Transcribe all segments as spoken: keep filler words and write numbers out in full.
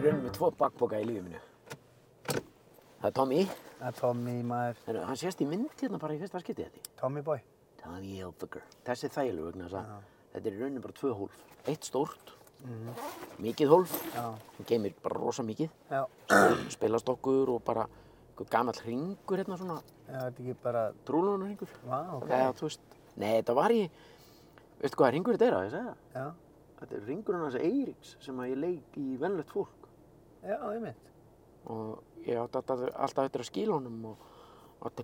rauninni með tvo bakpoka í lífi mínu. Það er Tommy. Það er Tommy, maður. Heru, hann sést í mynd hérna bara í fyrsta skipti þetta. Tommy boy. Tommy Hilfiger. Þessi er þægilegur vegna þess að þetta er í rauninni bara tvö hólf. Eitt stórt, mm. mikið hólf, sem geymir bara rosa mikið. Já. Spilastokkur og bara einhver gamall hringur hérna svona. Já, þetta er ekki bara... Trúlónarhringur. Vá, ok. Já, þú veist, nei, þetta var í, veistu hvað hringur þetta er að ég segja það? Já. Þetta er hringurinn hans Eiríks sem að ég leik í venjulegt fólk. Já, einmitt. Og ég átti alltaf, alltaf eftir að skila honum og... og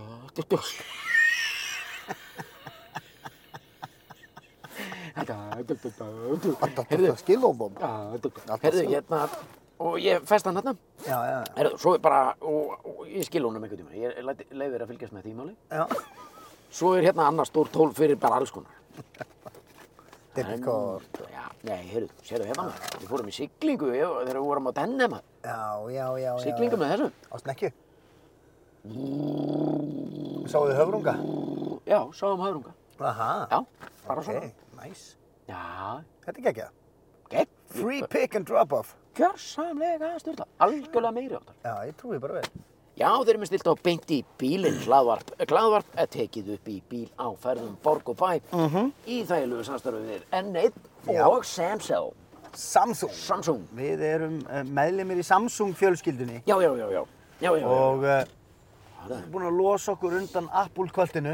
Þetta skila honum? Heyrðu, hérna, og ég festi hann þarna. Já, já. Heyrðu, svo er bara, og, og ég skila honum einhvern tíma. Ég leyfi þér að fylgjast með því máli. Já. Svo er hérna annars stór tól fyrir bara alls konar. Debitcard. Já, nei, heyrðu, sérðu hérna maður. Við fórum í siglingu þegar við vorum á tenni maður. Já, já, já, já. Siglingu með þessu. Á snekkju. Sáuðu höfrunga? Já, sáum höfrunga. Aha. Já, bara svona. Ok, nice. Já. Þetta er geggjað. Gegn. Free pick and drop off. Gjörsamlega styrla. Algjörlega meiri áttar. Já, ég trúi bara vel. Já, þeir eru með stilt á beint í bílinn, hlaðvarp. Hlaðvarp er tekið upp í bíl á ferðum Borg og Bæ Mhm. í þægilegu samstarfi við N eitt Já. og Samsung. Samsung. Samsung. Við erum uh, meðlimir í Samsung fjölskyldunni. Já, já, já, já. Já, já, já. Og uh, Það við erum búin að losa okkur undan Apple-kvöldinu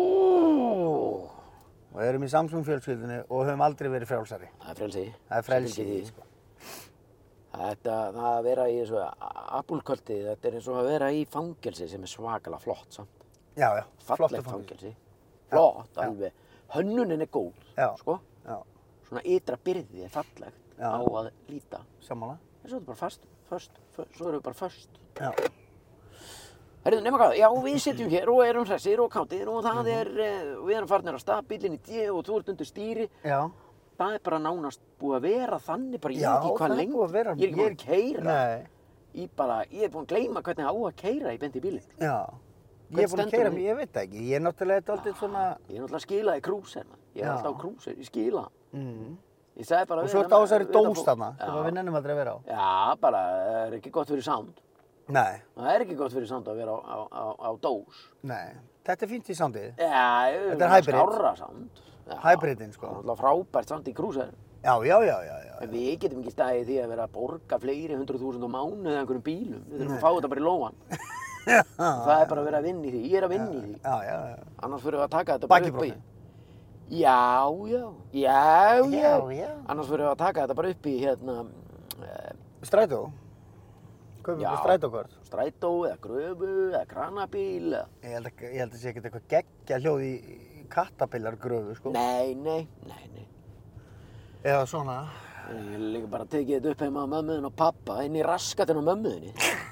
Ú, og erum í Samsung fjölskyldunni og höfum aldrei verið frjálsari. það er frelsi. Það er frelsi Sem í fylgir því, því. sko. Þetta, það að vera í þessu Apple-kvöldi, þetta er eins og að vera í fangelsi sem er svakalega flott samt. Já, já. Fallegt fangelsi. Flott, alveg. Hönnunin er góð, Já. sko. Já, Svona ytra byrði er fallegt Já. á að líta. sammála. En svo er þetta bara fast, föst, föst, svo erum við bara föst. Já. Herðu, nema hvað, já, við sitjum hér og erum hressir og kátir og það er, eh, við erum farnir á stað, bíllinn í D og þú ert undir stýri. Já. Það er bara nánast búið að vera þannig, bara ég Já, veit ekki hvað það er lengi. búið að vera- Ég er ekki búin að keyra. Nei. Ég bara, ég er búin að gleyma hvernig á að keyra í beint í bílinn. Já. Ég Hvernig er búin að stendur keyra hún í? mig, ég veit það ekki. Ég er náttúrulega dálítið svona... Ég er náttúrulega skilað í krúser, man. Ég er Já. alltaf á krúser, ég skila. Mm. Ég sagði bara Og við svo hann ertu á að- þessari við þetta dós fólk- þarna, sem Já. við nennum aldrei að vera á. Já, bara, það er ekki gott fyrir sound. Nei, Það er ekki gott fyrir sound að vera á, á, á, á dós. nei. Þetta er fínt í soundið. Já, Þetta er hybrid. skárra sound. Já, Hybridin, sko. Það er náttúrulega frábært sound í krúser. Já, já, já, já, já. En við getum ekki staðið í því að vera að borga fleiri hundruð þúsund á mánuð eða einhverjum bílum. Við þurfum að fá þetta bara í lóan. Það er bara að vera að vinna í því. Ég er að vinna í því. Já, já, já. Annars fyrir við að taka þetta bara upp í. Bakibrótin. Já, já. Já, já. Já, já. Annars fyrir við að taka þetta bara upp í hérna eh, Strætó? Kaupum Já. við strætókort? strætó eða gröfu eða kranabíl eða... Ég held að, ég held að sé ekkert eitthvað geggja hljóð í í kattabillargröfu, sko. Nei, nei, nei, nei. Eða svona. Ég hef líka bara tekið þetta upp heima á mömmuðin og pappa inn í raskatinn á mömmuðinni.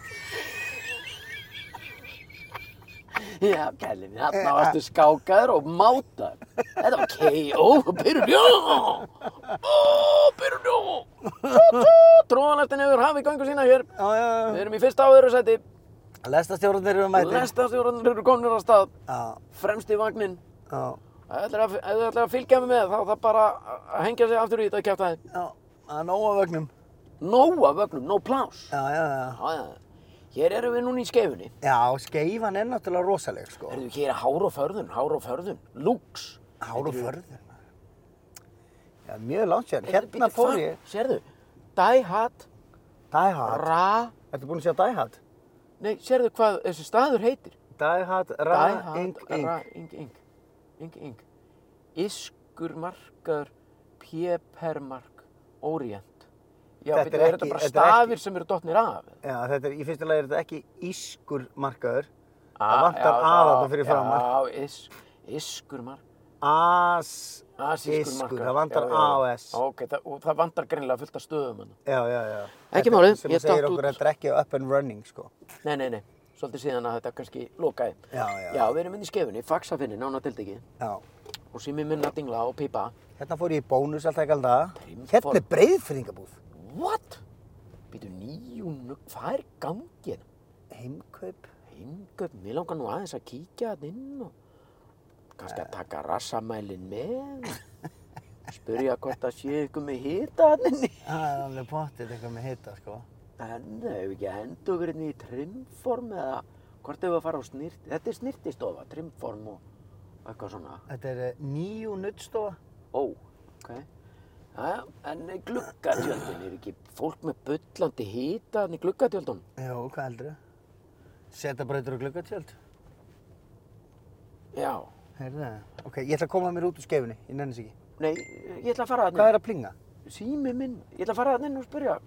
Já, kæli mín, þarna varstu skákaður og mátaður. Þetta var K O, Pyrrjó! Ó, Pyrrjó! Tróðanlestin hefur hafið göngu sína hér. Já, já, Við já. erum í fyrsta og öðru sæti. Lestastjórnir eru mætir. Lestastjórarnir eru komnir á stað. Já, Fremst í vagninn. já, Ef þið ætlar að, ef þið ætlar að fylgja mig með þá þarf bara að hengja sig aftur í þetta kjaftaði. já. Það er nóg af vögnum. Nóg af vögnum, nóg plás. Já, já, já. Já, já. Hér erum við núna í skeifunni. Já, skeifan er náttúrulega rosaleg, sko. Herðu, hér er hár og förðun, hár og förðun. Lux. Hár og förður. Já, mjög langt sér. Hérna fór ég. Sérðu, Die Hard, Die Hard. Ra... Ertu búin að sjá Die Hard? Nei, sérðu hvað þessi staður heitir? Die Hard, Ra, Die Hard, Ing, Ing. Ra, Ing, Ing. Ing, Ing. Iskurmarkar, Pjepermark, Orient. Já, Þetta bíddu, er er ekki- þetta bara þetta er ekki- stafir sem eru dottnir af? Já, þetta er, í fyrsta lagi er þetta ekki ískur markaður. Ah, Það vantar já, að já, þarna fyrir framan. Já, is, iskurmark. As, Asískur iskur, markar. það vantar Já, já, A já. og S. Ok, það, og það vantar greinilega fullt af stöðum hann. Já, já, já. Ekki Þetta málið, sem ég segir datt okkur út. að þetta er ekki up and running, sko. Nei, nei, nei. Svolítið síðan að þetta kannski lokaði. Já, já. Já, við erum inn í skeifunni, faxafinni, nána tildegi. Já. Og sími minn að dingla og pípa. Hérna fór ég í bónus alltaf ekki alltaf. Trimform. Hérna er breiðfyrringabúð. What? Býtu nýjúnu, hvað er gangið? Heimkaup. Heimgöp, mér langar nú aðeins að kíkja þarna inn og kannski að taka rassamælinn með. spyrja hvort það sé ykkur með hita hann inni. Það er alveg pottið eitthvað með hita, sko. En hefur ekki að henda okkur inn í trimform eða hvort hefur að fara á snirt... Þetta er snirtistofa, trimform og eitthvað svona. Þetta er eh, nýju nuddstofa. Ó, ok. Jæja, en gluggatjöldin, er ekki fólk með bullandi hita hann í gluggatjöldunum? Jú, hvað heldur þau? Setabrautur og gluggatjöld. Já. Heyrðu það? Ok, ég ætla að koma mér út úr skeifunni, ég nenni þess ekki. Nei, ég ætla að fara þarna. Hvað er að plinga? Sími minn. Ég ætla að fara þarna inn og spyrja.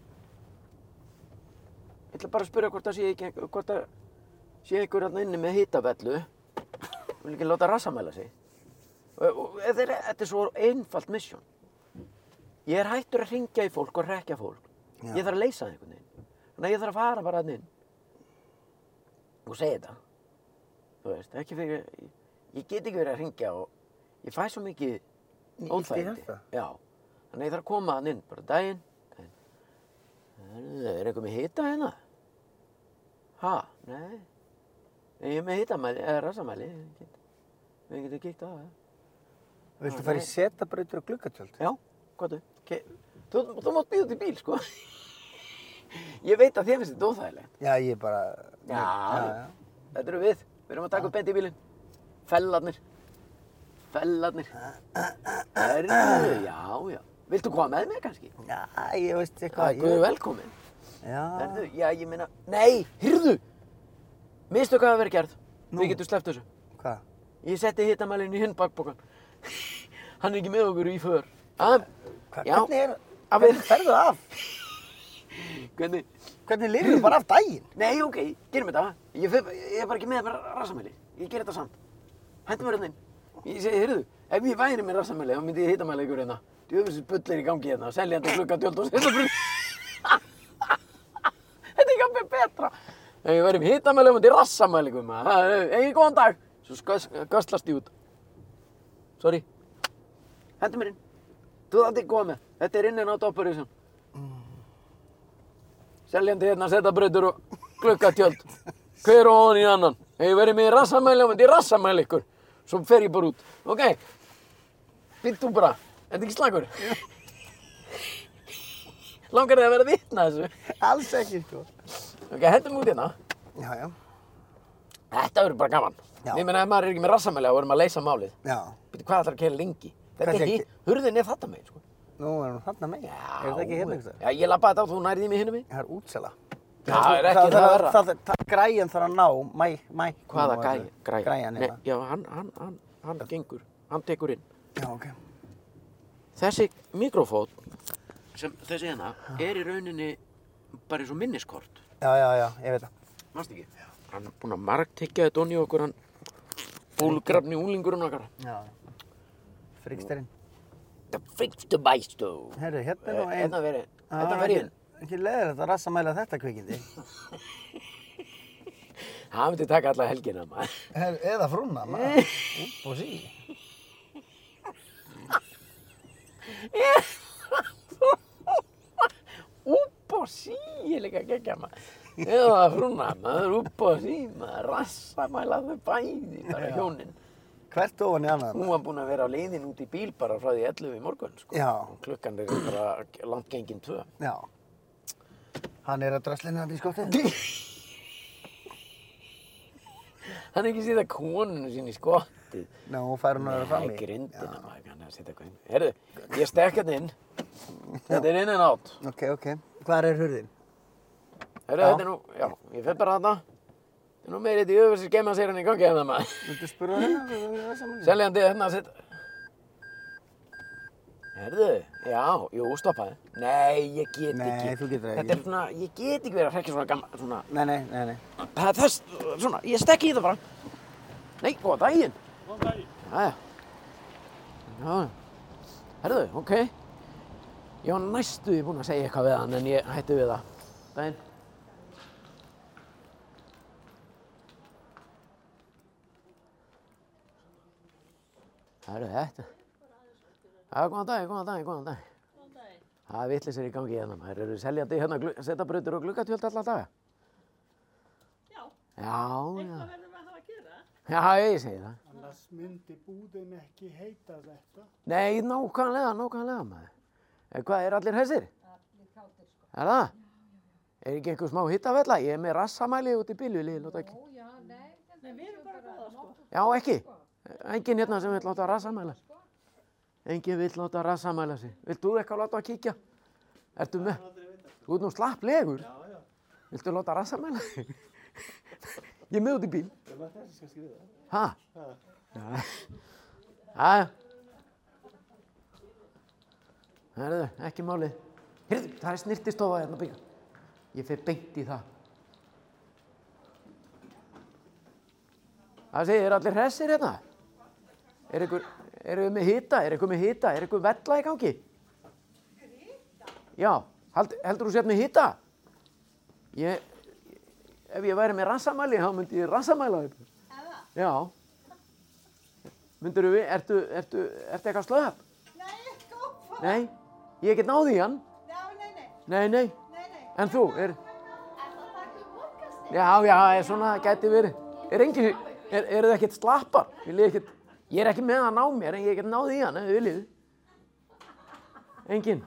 Ég ætla bara að spyrja hvort það sé ekki, hvort það sé ykkur þarna inni með hitavellu. Vil ekki láta rassamæla sig. Og, og þetta er, þetta er svo einfalt mission. Ég er hættur að hringja í fólk og hrekkja fólk. Já. Ég þarf að leysa það einhvern veginn. Þannig að ég þarf að fara bara þarna inn. Og segja þetta. Þú veist, ekki fyrir... Ég, ég get ekki verið að hringja og ég fæ svo mikið óþægindi. Já. Þannig að ég þarf að koma þarna inn, bara daginn. daginn. Er einhver með hita hérna? Ha? Nei. Ég er með hitamæli, eða rassamæli. Við getum kíkt á það. Viltu fara í setabrautur og gluggatjöld? Já, hvað þú? Okay. Þú, þú mátt býða út í bíl, sko. Ég veit að þér finnst þetta óþægilegt. Já, ég bara... Já, já, já. Þetta eru við. Við erum að taka upp beint í bílinn. Fellarnir. Fellarnir. Herðu, já, já. Viltu koma með mér kannski? Já, ég veist eitthvað... Það er guð velkomin. Já. Herðu, já, ég meina... Nei, hyrðu! Mistu hvað að vera gerð. Nú. Við getum sleppt þessu. Hvað? Ég setti hitamælinn í hinn bakpokan. Hann er ekki með okkur í för. Að, Hva, já, hvernig er... að Hvernig ferðu af? Hvernig? Hvernig lifir þú bara af daginn? Nei, ok, gerum þetta. Ég, fer, ég er bara ekki með bara rassamæli. Ég ger þetta samt. Hentum mér hérna inn. Ég segi, heyrðu, ef ég væri með rassamæli, þá myndi ég hitamæla ykkur hérna. Djöfisins bull er í gangi hérna. Seljandi gluggatjöld og setabrautur. Þetta er ekki alveg betra. Ef ég væri með hitamæli, þá myndi ég rassamæla ykkur maður. Egin, góðan dag. Svo göslast ég út. Sorry. Hentum mér inn. Þú þátt ekki koma með. Þetta er inn en á operation. Seljandi hérna setabrautur og gluggatjöld. Hver og ofan í annan. Ef ég verið með í rassamæli, þá myndi ég rassamæla ykkur. Svo fer ég bara út. Ok. Býtt þú bara. Þetta er ekki slagur. Langar þig að vera vitna þessu? Alls ekki, sko. Ok, hendum út hérna. Já, já. Þetta verður bara gaman. Já. Ég meina ef maður er ekki með rassamæli, þá verðum að leysa málið. Já. Býttu, hvað ætlar að keyra lengi? Þetta Hvað er sé ekki, hurðin er þetta megin, sko. Nú er hún þarna megin. Er þetta ekki hérna einhvers staðar? Já, ég labbaði þetta á, þú nærið í mig hinum megin. Það er útsela. Já, það er ekki það verra. Það, það, það, græjan þarf að ná, mæ, mæ. Hvaða gæi? Græi? Græjan Nei, hérna. já, hann, hann, hann, hann gengur. Hann tekur inn. Já, ok. Þessi mikrofón, sem þessi hérna, er í rauninni bara eins og minniskort. Já, já, já, ég veit það. Manstu ekki? Hann er búinn að margtyggja þetta onni í okkur, hann bólgrafni úlingurinn okkar. Já. Friksterinn. Það fyrstu bæstu. Herru, hérna er nú ein... Hérna verið, hérna verið inn. Ekki leiðilegt að rassamæla þetta kvikindi. Það myndi taka alla helgina, maður. Herru, eða frúna, maður. Upp og sí. Upp og sí, ég líka geggja maður. Eða frúna, maður, upp og sí, maður, rassamæla þau bæði, bara hjónin. Hvert ofan í annað? Hún var búin að vera á leiðin út í bíl bara frá því ellefu í morgun, sko. Já. Klukkan er bara langt gengin tvö. Já. Hann er að drasslinu hann í skottið. Hann er ekki að setja konunu sín í skottið. Ná, hún fær hún að vera frammi. Nei, grindina, maður kann að setja eitthvað inn. Herðu, ég stekk hérna inn. Þetta er inn en átt. Ok, ok. Hvar er hurðin? Herðu, þetta er nú, já, ég fer bara þarna. Þetta er nú meirið í öfur sem skemma sér hann í gangi hérna, maður. Viltu spura hérna? Hvað er það saman? Seljandi hérna að setja. Herðu, já, jú, stoppaði. Nei, ég get Nei, ekki. þú getur það Þetta er svona, ég get ekki verið að hrekkja svona gamla, svona. Nei, nei, nei, nei. Það er þess, svona, ég stekki í það bara. Nei, góða daginn. Góðan daginn. Jæja. Já. Herðu, ok. Ég var næstuði búinn að segja eitthvað við hann en ég hætti við það. Daginn. Herðu, þetta. Já, góðan daginn, góðan daginn, góðan daginn. Góðan daginn. Það er vitleysir í gangi hérna. Þeir eru seljandi hérna setabrautur og gluggatjöld alla daga. Já, Já, já. eitthvað verðum við að hafa að gera. Já, ég segi það. Annars myndi búðin ekki heita þetta. Nei, nákvæmlega, nákvæmlega maður. En hvað, er allir hressir? Allir kátir, sko. Er það? Er ekki einhver smá hittavella? Ég er með rassamæli út í bílu, nota ekki. Ó, já, nei. Nei, við erum bara góða, sko. Já, ekki. Engin hérna sem vill láta rassamæla. Engin vill láta rassamæla sig. Vilt þú eitthvað láta að kíkja? Ertu með? Þú ert nú slapplegur. Já, já. Viltu láta rassamæla sig? Ég er með út í bíl. Það var þessi kannski við það. Ha? Já. Já. Herðu, ekki málið. Heyrðu, það er snirtistofa hérna byggja. Ég fer beint í það. Það segir, er allir hressir hérna? Er ykkur, eru við með hita? Er ykkur með hita? Er ykkur vella í gangi? Já, held, heldur þú sért með hita? Ég, ef ég væri með rassamæli, þá myndi ég rassamæla upp. Eða? Já. Myndirðu við, ertu, ertu, ertu eitthvað slöpp? Nei, góð. Nei, ég get náði í hann. Já, nei, nei. Nei, nei. Nei, nei. En þú, er, Er það takk um podcasti? já, já, er svona, gæti verið. Er engin, er, eru þið ekkert slappar? Vil ég ekkert, ég er ekki með hann á mér, en ég get náði í hann, ef þið viljið. Engin.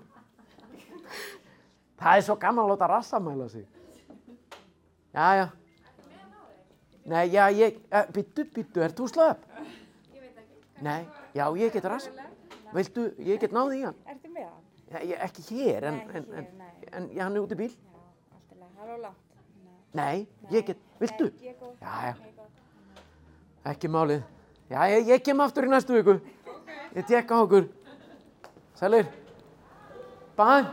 Það er svo gaman að láta rassamæla sig. Já, já. Nei, já, ég, eh, byttu, byttu, ert þú slöpp? Ég veit ekki. Nei, já, ég get rass. Viltu, ég get náði í hann. Ertu með hann? Já, ég, ekki hér, en, Nei, ekki en, hér, en, nei. en já, hann er út í bíl. Já, allt í lagi. Það er of langt. Nei, ég get, viltu? Nei, ég er góð. Já, já. Ég er góð. Ekki málið. Já, ég, ég kem aftur í næstu viku. Ég tekka á okkur. Sælir. Bæ.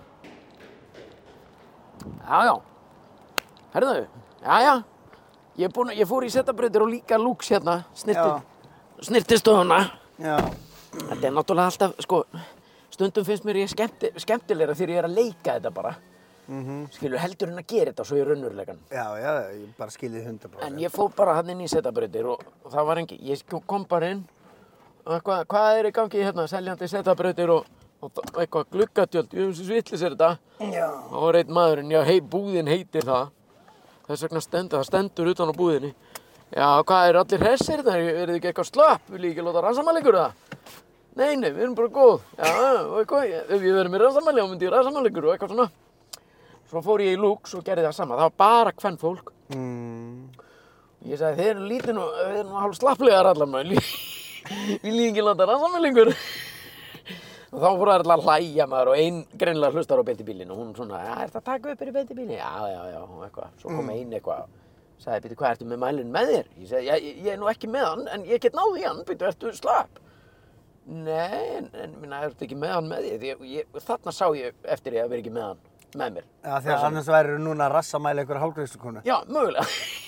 Já, já. Herðu, já, já. Ég, er búin, ég fór í setabrautir og líka lúks hérna, snirti, snirtistofuna. Já. Þetta er náttúrulega alltaf, sko, stundum finnst mér ég skemmti, skemmtilegra þegar ég er að leika þetta bara. Mhm. Skilur, heldur en að gera þetta svo í raunveruleikann. Já, já, ég bara skilið hundra prósent. En ég fór bara hann inn í setabrautir og, og það var engi, ég kom bara inn og eitthvað, hvað er í gangi hérna, seljandi setabrautir og, og, og eitthvað gluggatjöld, ég veist vitlis er þetta. Já. Það var einn maðurinn, já, hei, búðin heitir það. Þess vegna stendur, það stendur utan á búðinni. Já, hvað, eru allir hressir þetta? Er þið ekki eitthvað slapp? Vil ég ekki láta ransamæla ykkur það? Nei, nei, við erum bara góð. Já, og eitthvað, ef ég verið með ransamæli, þá myndi ég ransamæla ykkur og eitthvað svona. Svo fór ég í lúks og gerði það sama. Það var bara kvenfólk. Mm. Ég sagði, þeir eru lítið nú, þeir eru nú hálf slapplegar allar maður. Vil ég ekki láta ransamæla ykkur? Og þá fór það alltaf að hlæja maður og ein greinilega hlustar á beint í bílinn og hún svona, já, ertu að taka upp í beint í bílinn? Já, já, já, og eitthvað. Svo kom ein eitthvað, sagði, býttu, hvað, ertu með mælinn með þér? Ég sagði, já, ég, ég er nú ekki með hann, en ég get náð í hann, býttu, ertu slapp? Nei, en, en minna, ertu ekki með hann með þér? Ég, ég, þarna sá ég eftir ég að vera ekki með hann, með mér. Já, því að annars væri núna að rassamæla ykkur hálfgreiðslukonu. Já, mögulega.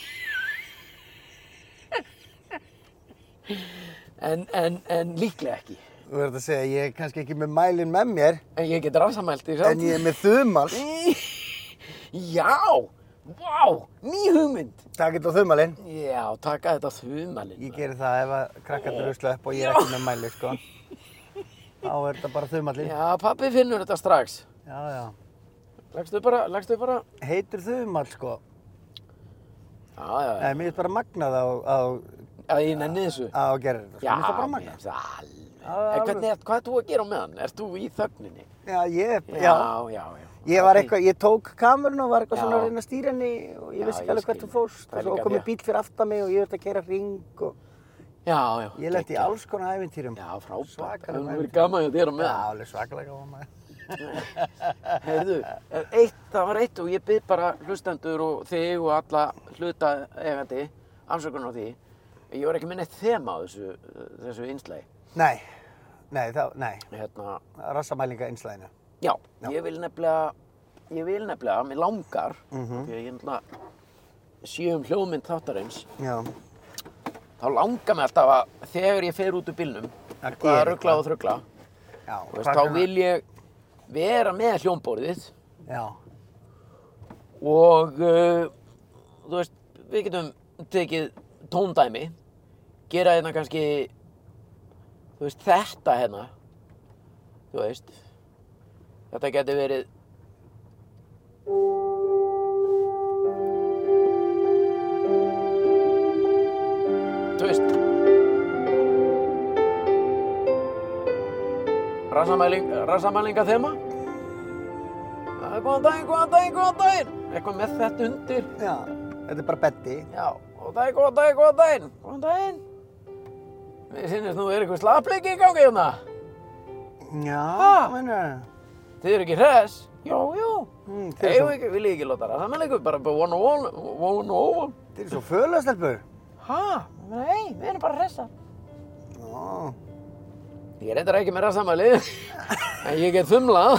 en, en, en líklega ekki. Þú verður að segja, ég er kannski ekki með mælinn með mér, En ég get rassamælt því samt. en ég er með þumal. Já, vá, ný hugmynd. Takk þetta á þumalinn. Já, taka þetta þumalinn. Ég geri það ef að krakkarnir eru slöpp og ég er ekki með mæli, sko. Þá er þetta bara þumallinn. Já, pabbi finnur þetta strax. Já, já. Lagstu bara, lagstu bara. Heitir þumal, sko. Já, já, já. Nei, mér finnst bara magnað á, á, Já, ég nenni þessu. á að gera þetta, sko. Já, Mér finnst það bara mér magnað. finnst það alveg. Já, En alveg. hvernig, er- hvað ert þú að gera á meðan? Ert þú í þögninni? Já, ég, Já, já. já, já. Ég var eitthvað, ég tók kamerun og var eitthvað Já. svona að reyna að stýra henni og ég Já, vissi ég ekki alveg hvert skil. þú fórst Það er og svo líka komið því- bíll fyrir aftan mig og ég þurfti að keyra hring og Já, já. ég lenti í geggjað. alls konar ævintýrum. Já, frábært. Svakalega Það hefur ævintýrum. verið gaman að þér á Já, meðan. alveg svakalega gaman maður. Heyrðu, eitt, það var eitt og ég bið bara hlustendur og þig og alla hluta eigandi afsökunar á því. Ég var ekki með neitt þema á þessu, þessu innslagi. Nei, nei, það, nei, Hérna, rassamælinga einslæðinu. já, Já. ég vil nefnilega, ég vil nefnilega, mér langar, Mhm. því að ég nefnilega sé um hljóðmynd þáttarins, Já, þá langar mig alltaf að þegar ég fer út úr bílnum, Að eitthvað gera að ruggla og þruggla, já. þú veist, þá vil ég vera með hljómborðið Já, og, uh, þú veist, við getum tekið tóndæmi, gera hérna kannski, þú veist, þetta hérna, þú veist, þetta geti verið, þú veist, rassamæling, rassamælinga þema. Góðan daginn, góðan daginn, góðan daginn. Eitthvað með þetta undir. Já, þetta er bara beddi. Já, góðan daginn, góðan daginn, góðan daginn. Góðan daginn. Mér finnst nú er eitthvað slapleiki í gangi hérna. Já, Ha? meinar. Þið eru ekki hress? Jú, jú. Mm, þið Eigum eru við ekki, vil ég ekki láta rassamælingu, bara one on one, one on one. svo, þið eru svo föðlastelpur. Ha? Nei, við erum bara hressar. Já. Ég er reyndar ekki með rassamæli, en ég get þumlað.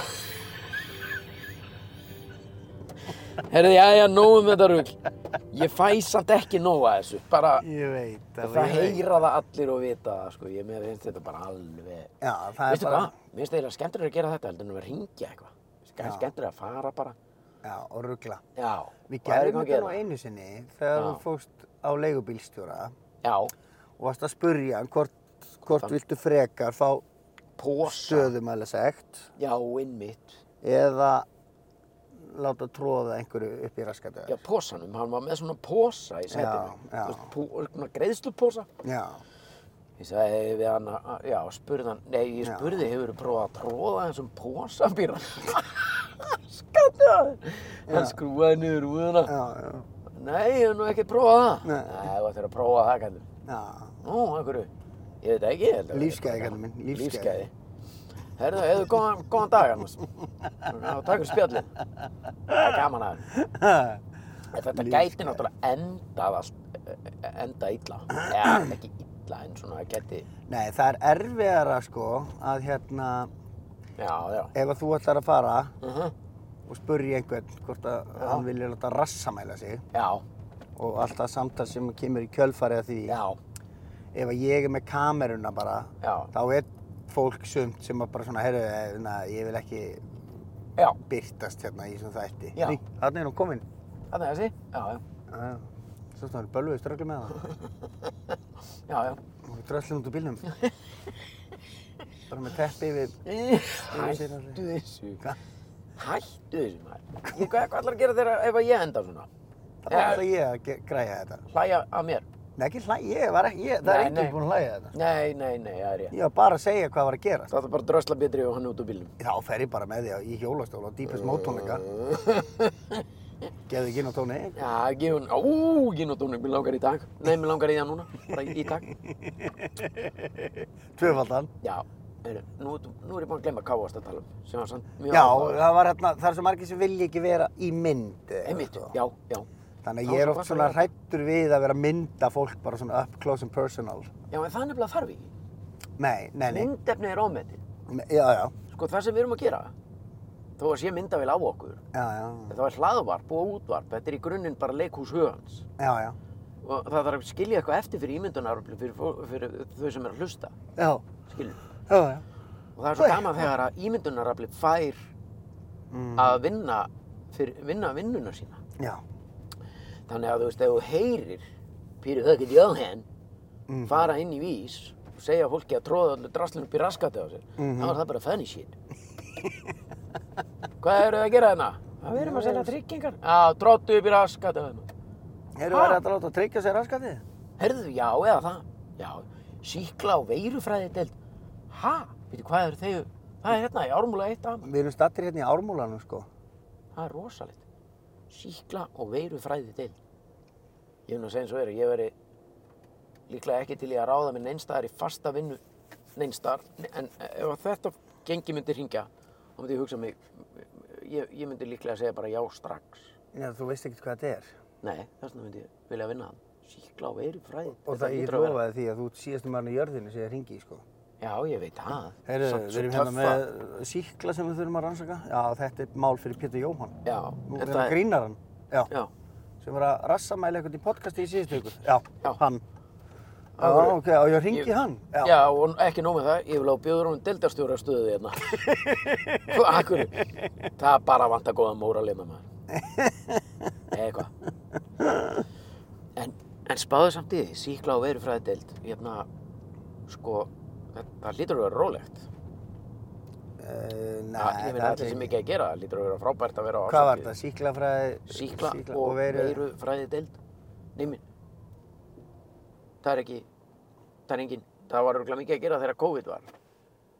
Herði, jæja, nóg um þetta rugl. Ég fæ samt ekki nóg að þessu, bara Ég veit það. það ég veit. heyra það allir og vita það, sko. Ég með finnst þetta bara alveg... Já, það er Veistu bara... hvað? Mér finnst eiginlega skemmtilega að gera þetta heldur en að vera að hringja eitthvað. Já. Skemmtilega að fara bara. Já, og ruggla. Já. Við hvað er gerðum í gangi þetta nú hérna? einu sinni þegar Já. þú fórst á leigubílstjóra Já, og varst að spurja hann hvort, hvort viltu frekar fá posa. stöðumælisekt Já, innmitt. eða láta tróða einhverju upp í raskatöðar. Já, posanum. Hann var með svona posa í setinu. já. Þú veist, pó- svona greiðsluposa. Já. Ég sagði við hann, að- já, spurði hann, nei, ég Já. spurði, hefur þú prófað að tróða þessum posabýra? Skáttu það! Hann skrúaði niður úðuna. Já, já. Nei, ég hef nú ekki prófað það. Nei. Nei, þú ættir að prófa það, kallum. Já. Nú, einhverju, ég veit ekki. ég held að- Lífsgæði, kallinn minn, lífsgæði. Lífsgæði. Herðu, hefðu góðan, góðan dag, annars. Já, takk fyrir spjallið. Það er gaman að þér. Þetta gæti náttúrulega endað allt, enda illa. Já, ekki illa, en svona það gæti, Nei, það er erfiðara sko að hérna, já, já. ef að þú ætlar að fara Uh og spurja einhvern hvort að hann vilja láta rassamæla sig Já, og allt það samtal sem kemur í kjölfarið af því. já, Ef að ég er með kameruna bara, já, þá er fólk sumt sem að bara svona, heyrðu, na, ég vil ekki já. birtast hérna í svona þætti. Já. Ný, þarna er hún komin. Þannig að þessi, já, já, Já, já. Svo stóður bölvuði strögglu með það. já, já. Og við dröslum út úr bílnum. Bara með teppi yfir. sér Hættu alveg. þessu. Hva? Hættu þessu, maður. Ég, hvað hvað ætlar að gera þegar ef að ég enda svona? Það ætla ég að ge- græja þetta. Hlæja að mér? Nei, ekki hlæja, ég var ekki, ég, það Nei, er nei. enginn búinn að hlæja þetta. Nei, nei, nei, það er ég. Ég var bara að segja hvað var að gerast. Það er bara að drösla betri og hann út úr bílnum. Þá fer ég bara með því á- í hjólastól og Deepest Mode tónleika. Geðu ekki inn á tóni. Já, gefum, ú, ginotónik, mér langar í dag. Nei, mér langar í það núna, bara í, í dag. Tvöfaldan. Já, heyrðu, nú, nú er ég búinn að glemma hvað varst að tala um, sem var samt mjög Já, áhugavert. það var hérna, það er svo margir sem vilja ekki vera í mynd. eða Einmitt, eitthvað. já, já. Þannig Já, að ég er svo oft hvað svona þarf að hrættur við að vera að mynda fólk bara svona up close and personal. Já, en það nefnilega þarf ekki. Nei, nei, nei. Myndefni er ofmetið. Já, já, Sko, það sem við erum að gera, þó að sé myndavél á okkur, já, já, það er hlaðvarp og útvarp, þetta er í grunninn bara leikhús hugans. já, já, Og það þarf að skilja eitthvað eftir fyrir ímyndunaröfli fyrir, fó- fyrir þau sem er að hlusta, já, skilur. já, já. Og það er svo gaman þegar að ímyndunaröfli fær Mm. að vinna, fyrir, vinna vinnuna sína. Já, Þannig að þú veist, ef þú heyrir Píri Högget Jóhann Mhm. fara inn í vís og segja fólki að tróða allir draslinn upp í raskati á sér, Mhm. þá er það bara funny shit. Hvað eru þið að gera þarna? Það við erum að selja tryggingar. Já, tróttu upp í raskati á þarna. eru Ha? verið að láta tryggja sér raskatið? Herðu, já, eða það. Já, sýkla og veirufræði deild. Ha? Veitu, hvað eru þeir? Það er hérna í Ármúla eitt að. Við erum stattir hérna í Ármúlanum, sko. Það er rosalegt. Sýkla og veirufræði deild. Ég hef nú að segja eins og er, ég veri líklega ekki til í að ráða mig neinstaðar í fasta vinnu neinstaðar, en ef þetta gengi myndi hringja, þá myndi ég hugsa mig, ég, ég myndi líklega segja bara já strax. Já, þú veist ekkert hvað þetta er. Nei, þess vegna myndi ég vilja vinna hann. Sýkla og veirufræði. Og Þetta það ég hlýtur að vera- lofaði því að þú ert síðastum maðurinn í jörðinu sem ég hringi, sko. Já, ég veit það. Heyrðu, Samt við svo erum hérna töffa. með sýkla sem við þurfum að rannsaka. Já, þetta er mál fyrir Pétur Jóhann. Já, Nú er er það það... grínaran. Já, Já, sem var að rassamæla eitthvað í podcasti í síðustu ykkur. Já, Já. hann. Já, Af hverju? ok, og ég ringi Ég- hann. Já, og ekki nóg með það, ég vil á bjóður honum deildarstjóra stöðu hérna. Akkur, það bara vantar góða móralina maður. Eitthvað. En, en spáðu samt í því, sýkla og veirufræði deild, hérna, sko, það, það hlýtur að vera rólegt. Uh, nei, Það, ég meina allir sem ekki að gera, það hlýtur að vera frábært að vera á Hvað var árshátíð. þetta? Sýklafræði? Sýkla og veirufræði deild. Nei minn, það er ekki, það er engin, það var örugglega mikið að gera þegar COVID var.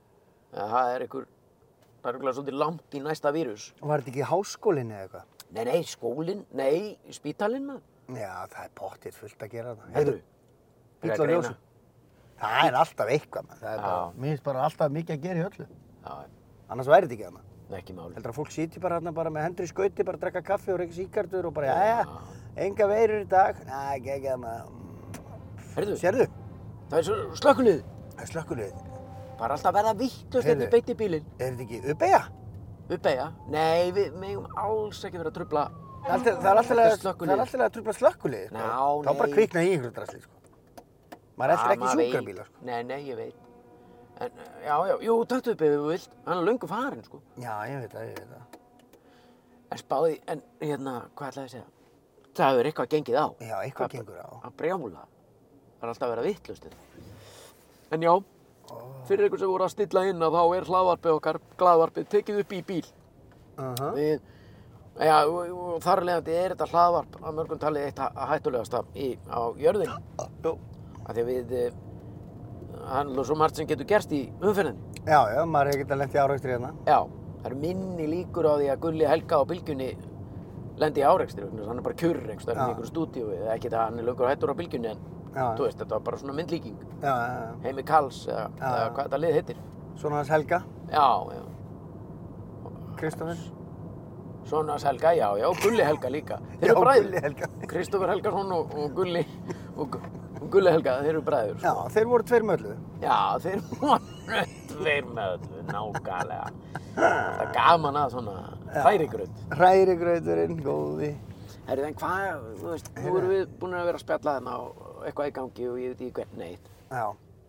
Ja, það er einhver, það er örugglega svolítið langt í næsta vírus. Var þetta ekki í háskólinni eða eitthvað? Nei, nei, skólinn, nei, spítalinn maður. Já, það er pottið fullt að gera það. Heyrðu, bíll byrja á að greina. ljósum. Það er alltaf eitthvað, man. Það er Já. bara, mér finnst bara alltaf mikið að gera í öllu. Já, Annars væri þetta ekki þarna. ekki máli. Heldur að fólk sitji bara þarna bara með hendur í skauti, bara að drekka kaffi og reykja síkardur og bara, jæja, enga veirur í dag. Næ, ekki ekki þarna. Heyrðu, Sérðu? það er svo slökkulið. Það er slökkulið. Bara alltaf að verða vittlust Heyrðu. eftir beitti bílinn. Er þetta ekki uppeyja? Uppeyja? Nei, við megum alls ekki vera að trufla. Það er alltaf- það er alltaf Þetta er leið- slökkvilið. það er alltaf leið að trufla slökkulið. Ná, Þá bara nei. kvikna í einhverju drasli, sko. Maður eltir Ja, ekki maður veit. sjúkrabíla, sko. Nei, nei, ég veit. En, já, já, jú, taktu upp ef þú vilt. Hann er löngu farinn, sko. Já, ég veit það, ég veit það. En spáði, en hérna, hvað ætlaði að segja? Það hefur eitthvað gengið á. Já, eitthvað gengur á. Að brjála. Það er alltaf að vera vittlust. En já, fyrir ykkur sem voru að stilla inn að þá er hlaðvarpið okkar, glaðvarpið, tekið upp í bíl. Uh Við, já, og, og þar af leiðandi er þetta hlaðvarp að mörgum talið eitt að hættulegasta í, á jörðinni. Jú. Af því að við, eh, hann er svo margt sem getur gerst í umferðinni. Já, já, maður hefur getað lent í árekstri hérna. Já, það eru minni líkur á því að Gulli Helga á Bylgjunni lendi í árekstri, vegna þess að hann er bara kjurr einhvers staðar í Já. einhverju stúdíói, ekki það að hann er löngur hættur á Bylgjunni, en Já. þú veist, þetta var bara svona myndlíking. Já, já, já. Heimi Karls, eða, Já, eða já. hvað þetta lið heitir. Svona hans Helga, Já, já. Kristoffer. Svona Helga, já, já, og Gulli Helga líka. Þeir Já, eru bræður. Gulli Helga. Kristoffer Helgason og, og Gulli, og, Gu- og Gulli Helga, þeir eru bræður. Já, þeir voru tveir með öllu. Já, þeir voru tveir með öllu, nákvæmlega. Það er gaman að svona hrærigraut. Hrærigrauturinn, góði. Herrið, en hvað, þú veist, nú erum við búin að vera að spjalla þarna og eitthvað í gangi og ég veit ekki hvern neitt. Já.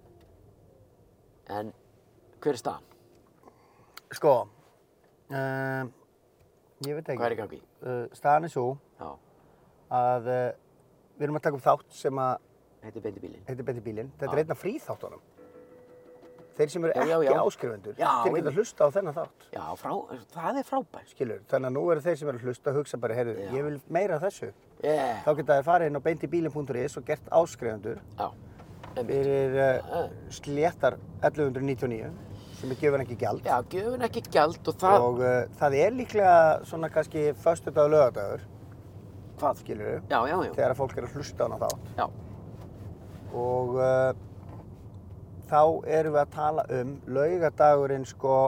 En hver er staðan? Sko, uh, ég veit ekki. Hvað er í gangi? Uh, staðan er svo Já, að uh, við erum að taka upp þátt sem að heitir beint í bílinn. heitir Beint í bílinn. Þetta Já. er einn af fríþáttunum. Þeir sem eru Já, já, ekki já. áskrifendur, Já, þeir geta einmitt. hlusta á þennan þátt. Já, frá, það er frábært. Skilur, þannig að nú eru þeir sem eru að hlusta að hugsa bara, heyrðu, Já. ég vil meira af þessu. Yeah. Þá geta þeir farið inn á beint í bílinn punktur is og gert áskrifendur Já, einmitt. fyrir uh, Já. sléttar ellefu hundruð níutíu og níu sem er gefur ekki gjald. Já, gjöfum ekki gjald og það... Og uh, það er líklega svona kannski föstudag og laugardagur, Hvað? skilur Já, já, já. þegar að fólk er að hlusta á hana þátt. Já, Og uh, þá erum við að tala um laugadagurinn sko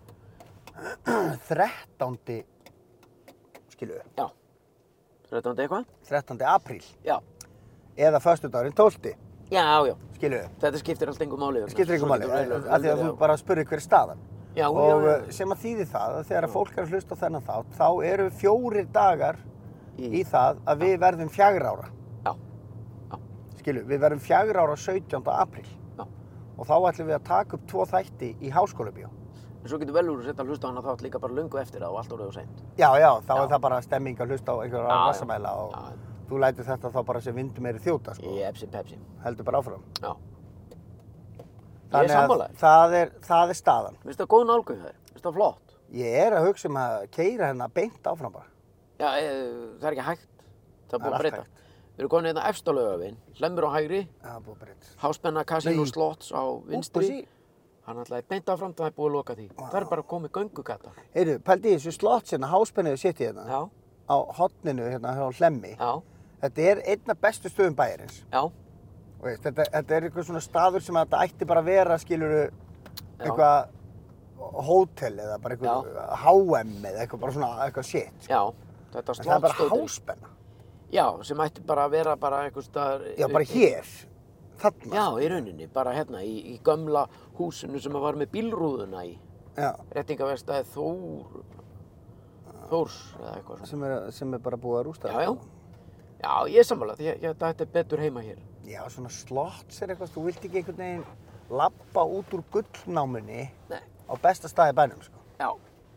þrettándi skilur við, já. þrettánda eitthvað? þrettándi apríl Já. eða föstudagurinn tólfti Já, já. skilur við. Þetta skiptir allt engu máli. Skiptir ykkur máli, Svo getur vel- af því að vel þú verið á- bara spurði hver er staðan. Já, Og já, já. uh, sem að þýði það að þegar að fólk er að hlusta á þennan þátt, þá eru fjórir dagar Í- í það að við verðum fjagra ára. Já, já, Skilur, við verðum fjagra ára sautjánda apríl. já. Og þá ætlum við að taka upp tvo þætti í Háskólabíó. En svo getur vel úr að setja að hlusta á hana þátt líka bara löngu eftir það og allt orðið og seint. Já, já, þá Já. er það bara stemming að hlusta á einhverja Já, já. rassamæla og Já. þú lætur þetta þá bara sem vindu meiri þjóta, sko. Í epsi pepsi. Heldur bara áfram. Já. Ég er Þannig að sammálaður. það er, það er staðan. Mér finnst það góð nálgun þér. Mér finnst það flott. Ég er að hugsa um að keyra hérna beint áfram bara. Já, e, það er ekki hægt. Það er búið Það er að allt breyta. Við erum komin hérna efst á Laugaveginn, Hlemmur á hægri, Já, búið breytt. Háspenna, Casino Nei. Slots á vinstri. Hann ætlaði beint áfram, það er búið að loka því. Það er bara komið göngugata. Heyrðu, pældi í þessu slott hérna, háspenniðu sitt í hérna, Já, á hotninu hérna á Hlemmi. já, Þetta er einn af bestu stöðum bæjarins. já, Og veist, þetta, þetta er eitthvað svona staður sem að þetta ætti bara að vera, skiluru, Já. eitthvað hótel eða bara eitthvað H M eða eitthvað bara svona eitthvað shit. já. Þetta En það er bara slottstóttir. háspenna. Já, sem ætti bara að vera bara einhver staðar... Já, bara hér. Þarna. Já, í rauninni, bara hérna í, í gömla húsinu sem var með bílrúðuna í. Já. Réttingaverstaði Þór... Þórs eða eitthvað svona. Sem er, sem er bara búið að rústa. Já, já. Já, ég er sammála, því að ég- þetta er betur heima hér. Já, svona slotts er eitthvað, þú vilt ekki einhvern veginn labba út úr gullnámunni Nei. á besta staði í bænum, sko. Já.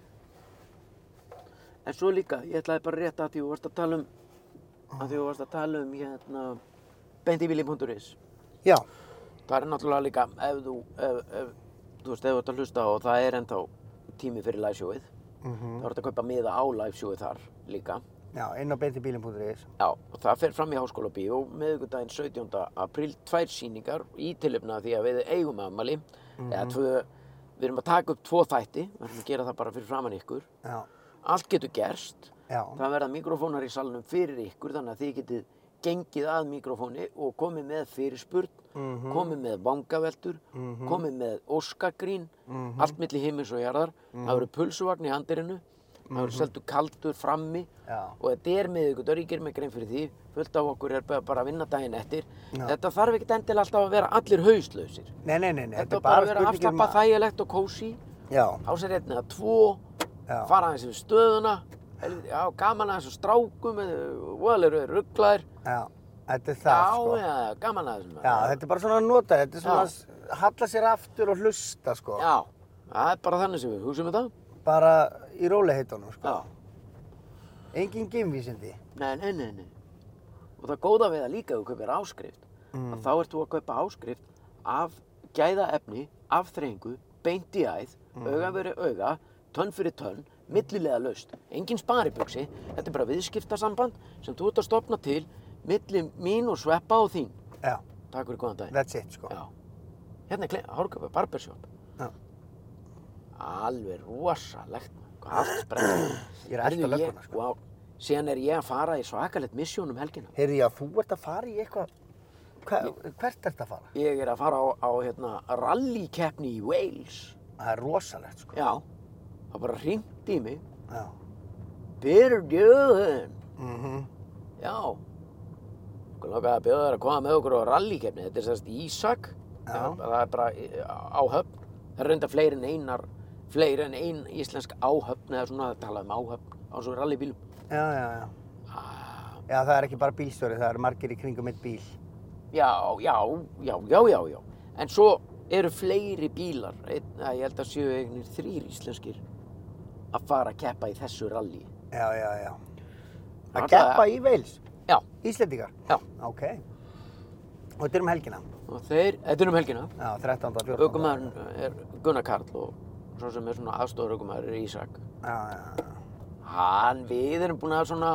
En svo líka, ég ætlaði bara rétt að því þú varst að tala um, að því þú varst að tala um hérna, beint í bílinn punktur is. Já, Það er náttúrulega líka, ef þú, ef, ef, þú veist, ef þú ert að hlusta og það er ennþá tími fyrir liveshowið, Mhm. þá er þetta að kaupa miða á liveshowið þar líka. já, inn á beintibílinn punktur is. Já, og það fer fram í Háskólabíó miðvikudaginn sautjánda apríl, tvær sýningar í tilefni af því að við eigum afmæli, eða tvö við erum að taka upp tvo þætti, við erum að gera það bara fyrir framan ykkur. Já. Allt getur gerst. Já. Það verða mikrofónar í salnum fyrir ykkur, þannig að þið getið gengið að mikrofóni og komið með fyrirspurn, Mhm. komið með vangaveltur, Mhm. komið með óskagrín, Mhm. allt milli himins og jarðar. Það verður pulsuvagn í handirinu, það verður seldur kaldur frammi Já. og þetta er miðvikudagur, ég ger mig grein fyrir því, fullt af okkur er bara bara að vinna daginn eftir. Já. Þetta þarf ekkert endilega alltaf að vera allir hauslausir. Nei, nei, nei, nei. Þetta er bara að vera afslappað, þægilegt og kósí, Já. á sér einn eða tvo, Já. fara aðeins yfir stöðuna, helviti, já, gaman aðeins og strákum, voðalegir rugglaðir. Já. Þetta er það, Já, sko. já, gaman aðeins. Já, þetta er bara svona að nota, þetta er svona að halla sér aftur og hlusta, sko. Já, það er bara þannig sem við hugsaum þetta. Bara í róliheitunum, sko. Já. Engin geimvísindi. Nei, nei, nei, nei. Og það góða við það líka ef þú kaupir áskrift, Mm. að þá ert þú að kaupa áskrift af gæðaefni, afþreyingu, beint í æð, auga fyrir auga, tönn fyrir tönn, millilega laust. Engin sparibuxi, þetta er bara viðskiptasamband sem þú ert að stofna til milli mín og sveppa og þín. Já, Takk fyrir góðan dag. that's it, sko. Já. Hérna er hárköpa, barbershop. Já. Alveg rosalegt. Hvað allt sprengið. Ég er að elta lögguna, sko. Wow. Síðan er ég að fara í svakalegt misjón um helgina. Heyrðu, já, þú ert að fara í eitthvað, hva, hvert ert að fara? Ég er að fara á, á hérna, rallykeppni í Wales. Það er rosalegt, sko. Já. Það bara hringt í mig. Já. Byrjuðun. Mhm. Já. Okkur langaði að bjóða þér að koma með okkur á rallykeppni. Þetta er sérst Ísak. Já. Það er bara áhöfn. Það er reynda fleiri en einar, fleiri en ein íslensk áhöfn eða svona að tala um áhöfn á svo rallybílum. Já, já, já. Ah, Já, það er ekki bara bílstjóri, það eru margir í kringum eitt bíl. Já, já, já, já, já, já. En svo eru fleiri bílar, einn, að ég held að séu eignir þrýr íslenskir að fara að keppa í þessu rally. Já, já, já. Að Alltaf- keppa í Wales? Já, Íslendingar? já. Ok. Og þetta er um helgina? Og þeir, þetta er um helgina. Já, þrettánda, fjórtánda. Ökumaðurinn er Gunnar Karl og svo sem er svona aðstofur ökumaður er Ísak. Já, já, já. Hann, við erum búin að svona,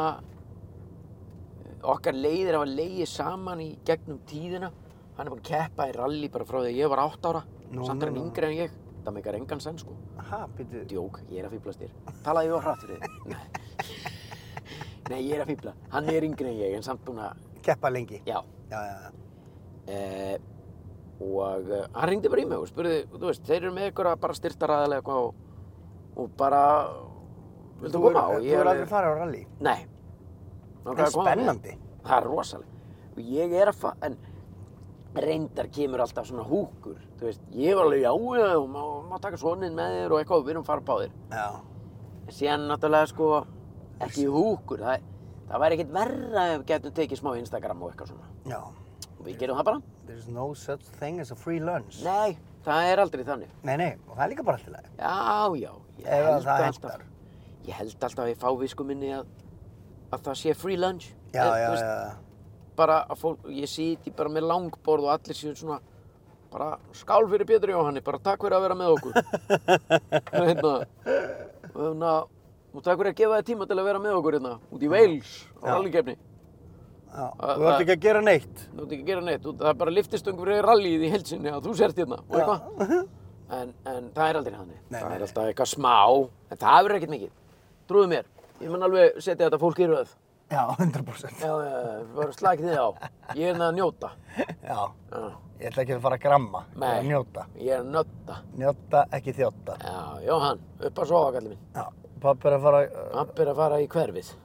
okkar leiðir hafa legið saman í gegnum tíðina. Hann er búin að keppa í rally bara frá því að ég var átta ára. Nú, Samt er hann nú, nú. yngri en ég. Það meikar engan senn, sko. Aha, býttu. Djók, ég er að fíblast þér. Talaði ég á hratt fyrir þig? Nei. Nei, ég er að fíbla. Hann er yngri en ég, en samt búin að, Keppa lengi? já. Já, já, já. Eh, og uh, hann ringdi bara í mig og spurði, þú veist, þeir eru með ykkur að bara styrtaraðilega eitthvað og, og bara, viltu Þú koma? er- Og Þú ég er alveg- aldrei farið á rally? Nei. En Langaði að koma með. spennandi. Það er rosalega. Og ég er að fa... En reyndar kemur alltaf svona húkur. Þú veist, ég var alveg, já, já, má, má taka soninn með þér og eitthvað og við erum fara báðir. Já. En síðan náttúrulega sko, ekki húkur. Það, það væri ekkert verra ef við getum tekið smá Instagram og eitthvað svona. Já. Og við gerum það bara. There's no such thing as a free lunch. Nei, það er aldrei þannig. Nei, nei, og það er líka bara allt í lagi. Já, já. Ég Ef að held það alltaf, hentar. ég held alltaf í fávisku minni að, að það sé free lunch. Já, Eh, já, þú veist, já. Bara að fólk, ég siti bara með langborð og allir séu svona, bara skál fyrir Pétur Jóhanni, bara takk fyrir að vera með okkur. hérna, og hérna, og takk fyrir að gefa þér tíma til að vera með okkur hérna, út í Wales, á Já. rallykefni. Já. Að- Þú ert ekki að gera neitt. Þú ert ekki að gera neitt, þú- það er bara lyftistöng fyrir rallyið í heilsinni að þú sért hérna og eitthvað. En, en það er aldrei þannig. Nei, það nei, er nei. alltaf eitthvað smá, en það verður ekkert mikið. Trúðu mér, ég mun alveg setja þetta fólk í röð. Já, hundra prósent. Já, já, já, bara slakið þið á. Ég er hérna að njóta. Já. Já. Ég ætla ekki að fara að gramma. Ég er Nei. að njóta. Ég er að nötta. Njóta, ekki þjóta. Já, Jóhann, upp að sofa, kallið minn. Já. Pappi er að fara... Uh, Pappi er að fara í hverfið.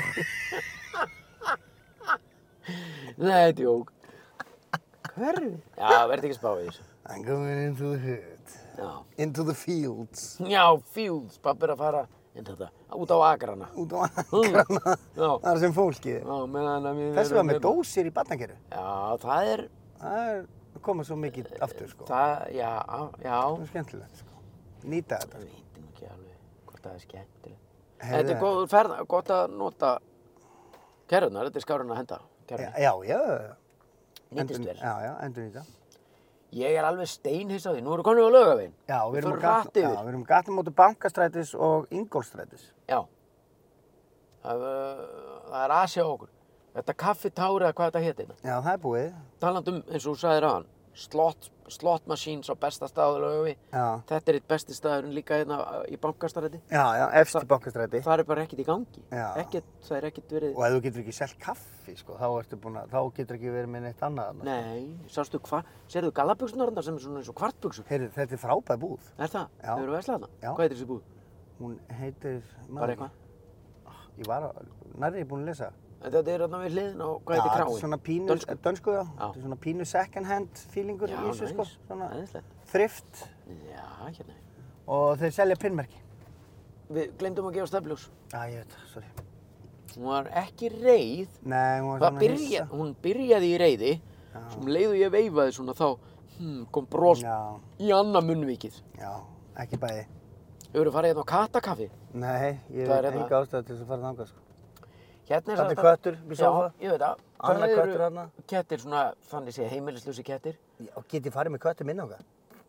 Nei, djók. Hverfið? Já, verð ekki að spá í þessu. I'm going into the hood. Já. Into the fields. Já, fields, pappi er að fara inn þetta, út á agrana. Út á akrana. Já. Það er sem fólkið. Já, meðan að við Þessi var með hérna. dósir í barnakeru. Já, það er, Það er komið svo mikið aftur, sko. það, já, já. Það er skemmtilegt, sko. Nýta þetta. Það veit nú ekki alveg hvort það er skemmtilegt. Heyrðu. Þetta er góð ferð, gott að nota kerrurnar, þetta er skárun að henda Já, kerrurnar. já, já. Nýtist Endur- vel. Já, já, endur nýta. Ég er alveg steinhiss á því, nú erum við komin á Laugaveginn. Já, við erum, förum á gat, hratt yfir. já, við erum gattum móti Bankastrætis og Ingólfsstrætis. Já. Það, uh, það er Asi á okkur. Þetta kaffitári eða hvað þetta héti hérna. Já, það er búið. Talandi um eins og þú sagðir aðan, slot, slot machines á besta staðu Laugavegi. Já. Þetta er eitt besti staðurinn líka hérna í Bankastræti. Já, já, efst í bankastræti. Það er bara ekkert í gangi. Já. Ekkert, það er ekkert verið... Og ef þú getur ekki selt kaffi, sko, þá ertu búin að, þá getur ekki verið með neitt annað þarna. Nei, sástu hvað? Sérðu gallabuxurnar þarna sem er svona eins og kvartbuxur? Heyrðu, þetta er frábær búð. Er það? Já. Þau eru veslað þarna? Já. Hvað heitir þessi búð? Hún heitir... Bara eitthvað? Ég var að, nærri ég búin að lesa. En þetta er þarna við hliðin og hvað heitir Já, kráin? þetta er svona pínu, Dönsku? dönsku, já. Já. Þetta er svona pínu second hand feelingur í Já, þessu, sko. næs. Svona Æðislegt. þrift Já, hérna. og þeir selja pinnmerki. Við glemdum að gefa stafljós. Já, ég veit það, sorry. Hún var ekki reið. Nei, hún var Það svona byrja, hún byrjaði í reiði. Já. Svo um leið og ég veifaði svona þá hmm, kom bros Já, í annað munnvikið. já, ekki bæði. Hefurðu farið hérna á Katakaffi? Nei, ég Það er veit hérna- enga ástæðu til þess að fara þangað, sko. Hérna er Þarna er sem sagt- köttur við sófa. Já, ég veit það. Annar Það köttur eru þarna. Kettir svona, þannig sé heimilislausi kettir. Já, get ég farið með köttum inn á það?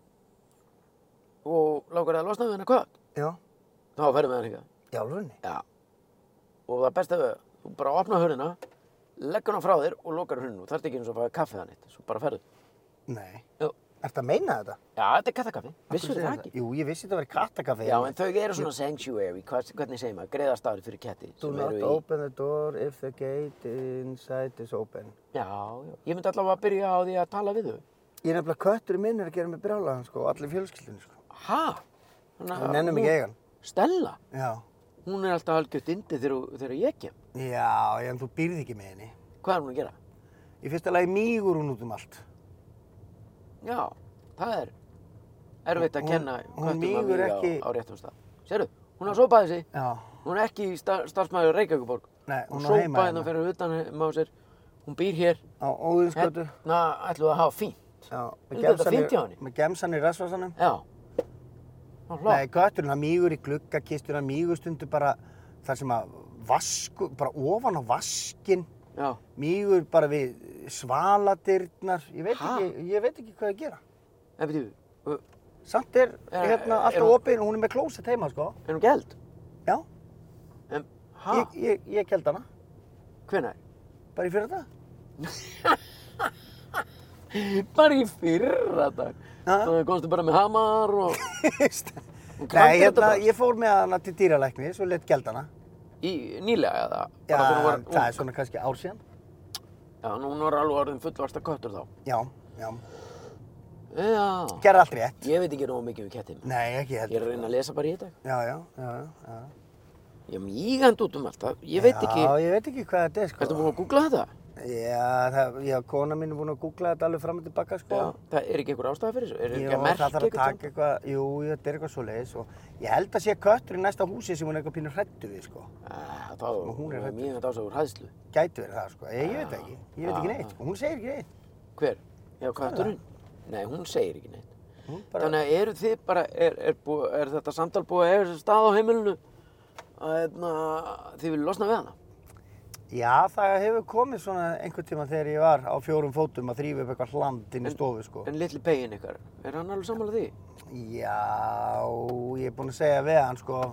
Og langar það að losna við hennar kött. Já, Þá ferðum við hann hingað. í alvörunni. Já. Og það besta við, þú bara opnar hurðina, leggur hann frá þér og lokar hurðinu. Þú þarft ekki eins og að fara kaffi þannig, svo bara ferðu. Nei. Jú. Ertu að meina þetta? Já, þetta er Katakaffi. Vissur Af hverju það segirðu ekki? Jú, ég vissi þetta var kattakaffi. Já, en þau eru svona sanctuary, hvað, hvernig segir maður, greiðastafir fyrir ketti. Do sem not eru í- open the door if the gate inside is open. Já, já. Ég myndi allavega að byrja á því að tala við þau. Ég er nefnilega kötturinn minn er að gera mig brjálaðan, sko, allir fjölskyldunni, sko. Ha? Þannig Við nennum ekki eiga hann. Stella? Já. Hún er alltaf algjört indi þegar, þegar ég kem. Já, en þú býrð ekki með henni. Hvað er hún að gera? Í fyrsta lagi mígur hún út um allt. Já, það er erfitt að Hún- kenna hún köttum að mígur míga ekki- á, á réttum stað. Sérðu, hún har sópaði sig. Já. Hún er ekki sta starfsmæður Reykjavíkurborg. Nei, Hún hún á heima sópaði hérna hérna. fyrir utan heima á sér. Hún býr hér. Á Óðinsgötu. Hérna ætlum við að hafa fínt. Já. Með Þetta er gemsann fínt hjá í- henni. Með gemsan í rassvasanum. Já. Ná, flott. Nei, kötturinn, hann mígur í gluggakistuna, hann mígur stundu bara þar sem að vasku, bara ofan á vaskinn. Já. Mígur bara við svaladirnar. Ég veit Ha? ekki, ég veit ekki hvað að gera. En betur, er Samt er Eh, hérna er alltaf hún- opinn og hún er með klósett heima, sko. hún gæld? Já, En, ha? ég, ég, ég keld hana. Hvenær? Bara í fyrir þetta. Bara í fyrra dag. Ha? Þannig komstu bara með hamar og... Hún Nei, kramdi þetta hérna, bara. ég fór með hana til dýralæknis og let geld hana. Í nýlega eða? Já, Bara þegar hún var það er ung? svona kannski ár síðan. Já, nú hún var alveg orðin fullvaxta köttur þá. Já, já. Já. Gerði allt rétt. Ég veit ekki nógu mikið um ketti. Nei, ekki Ég er heldur. að reyna að lesa bara í þetta. Já, já, já, já. Ég er mýgand út um allt. það- Ég veit ekki... Já, ég veit ekki hvað þetta er, sko. Ertu búin að googla þetta? Já, það, já, kona mín er búin að googla þetta alveg fram og tilbaka, sko. Já. Það er ekki einhver ástæða fyrir þessu? Er Jú, ekki að það merkja þarf að eitthvað taka eitthvað, jú, þetta er eitthvað svoleiðis og ég held að sé köttur í næsta húsi sem hún er eitthvað pínu hræddu við, sko. Ah, þá Og hún er er hrædd. mýgand ástæður hæðslu. Gæti verið það, sko. Ég, ég veit það ekki. Ég veit ekki Já. neitt, sko. Hún segir ekki neitt. Hver? Já, kötturinn? Nei, hún segir ekki neitt. Hún bara, Þannig að eru þið bara, er, er, búið, er þetta samtal búið að eiga sér stað á heimilinu að hérna, þið viljið losna við hana? já, það hefur komið svona einhvern tíma þegar ég var á fjórum fótum að þrýfa upp eitthvað hland inn í stofu, sko. En litli peginn ykkar, er hann alveg sammála því? Já, ég er búinn að segja við hann, sko.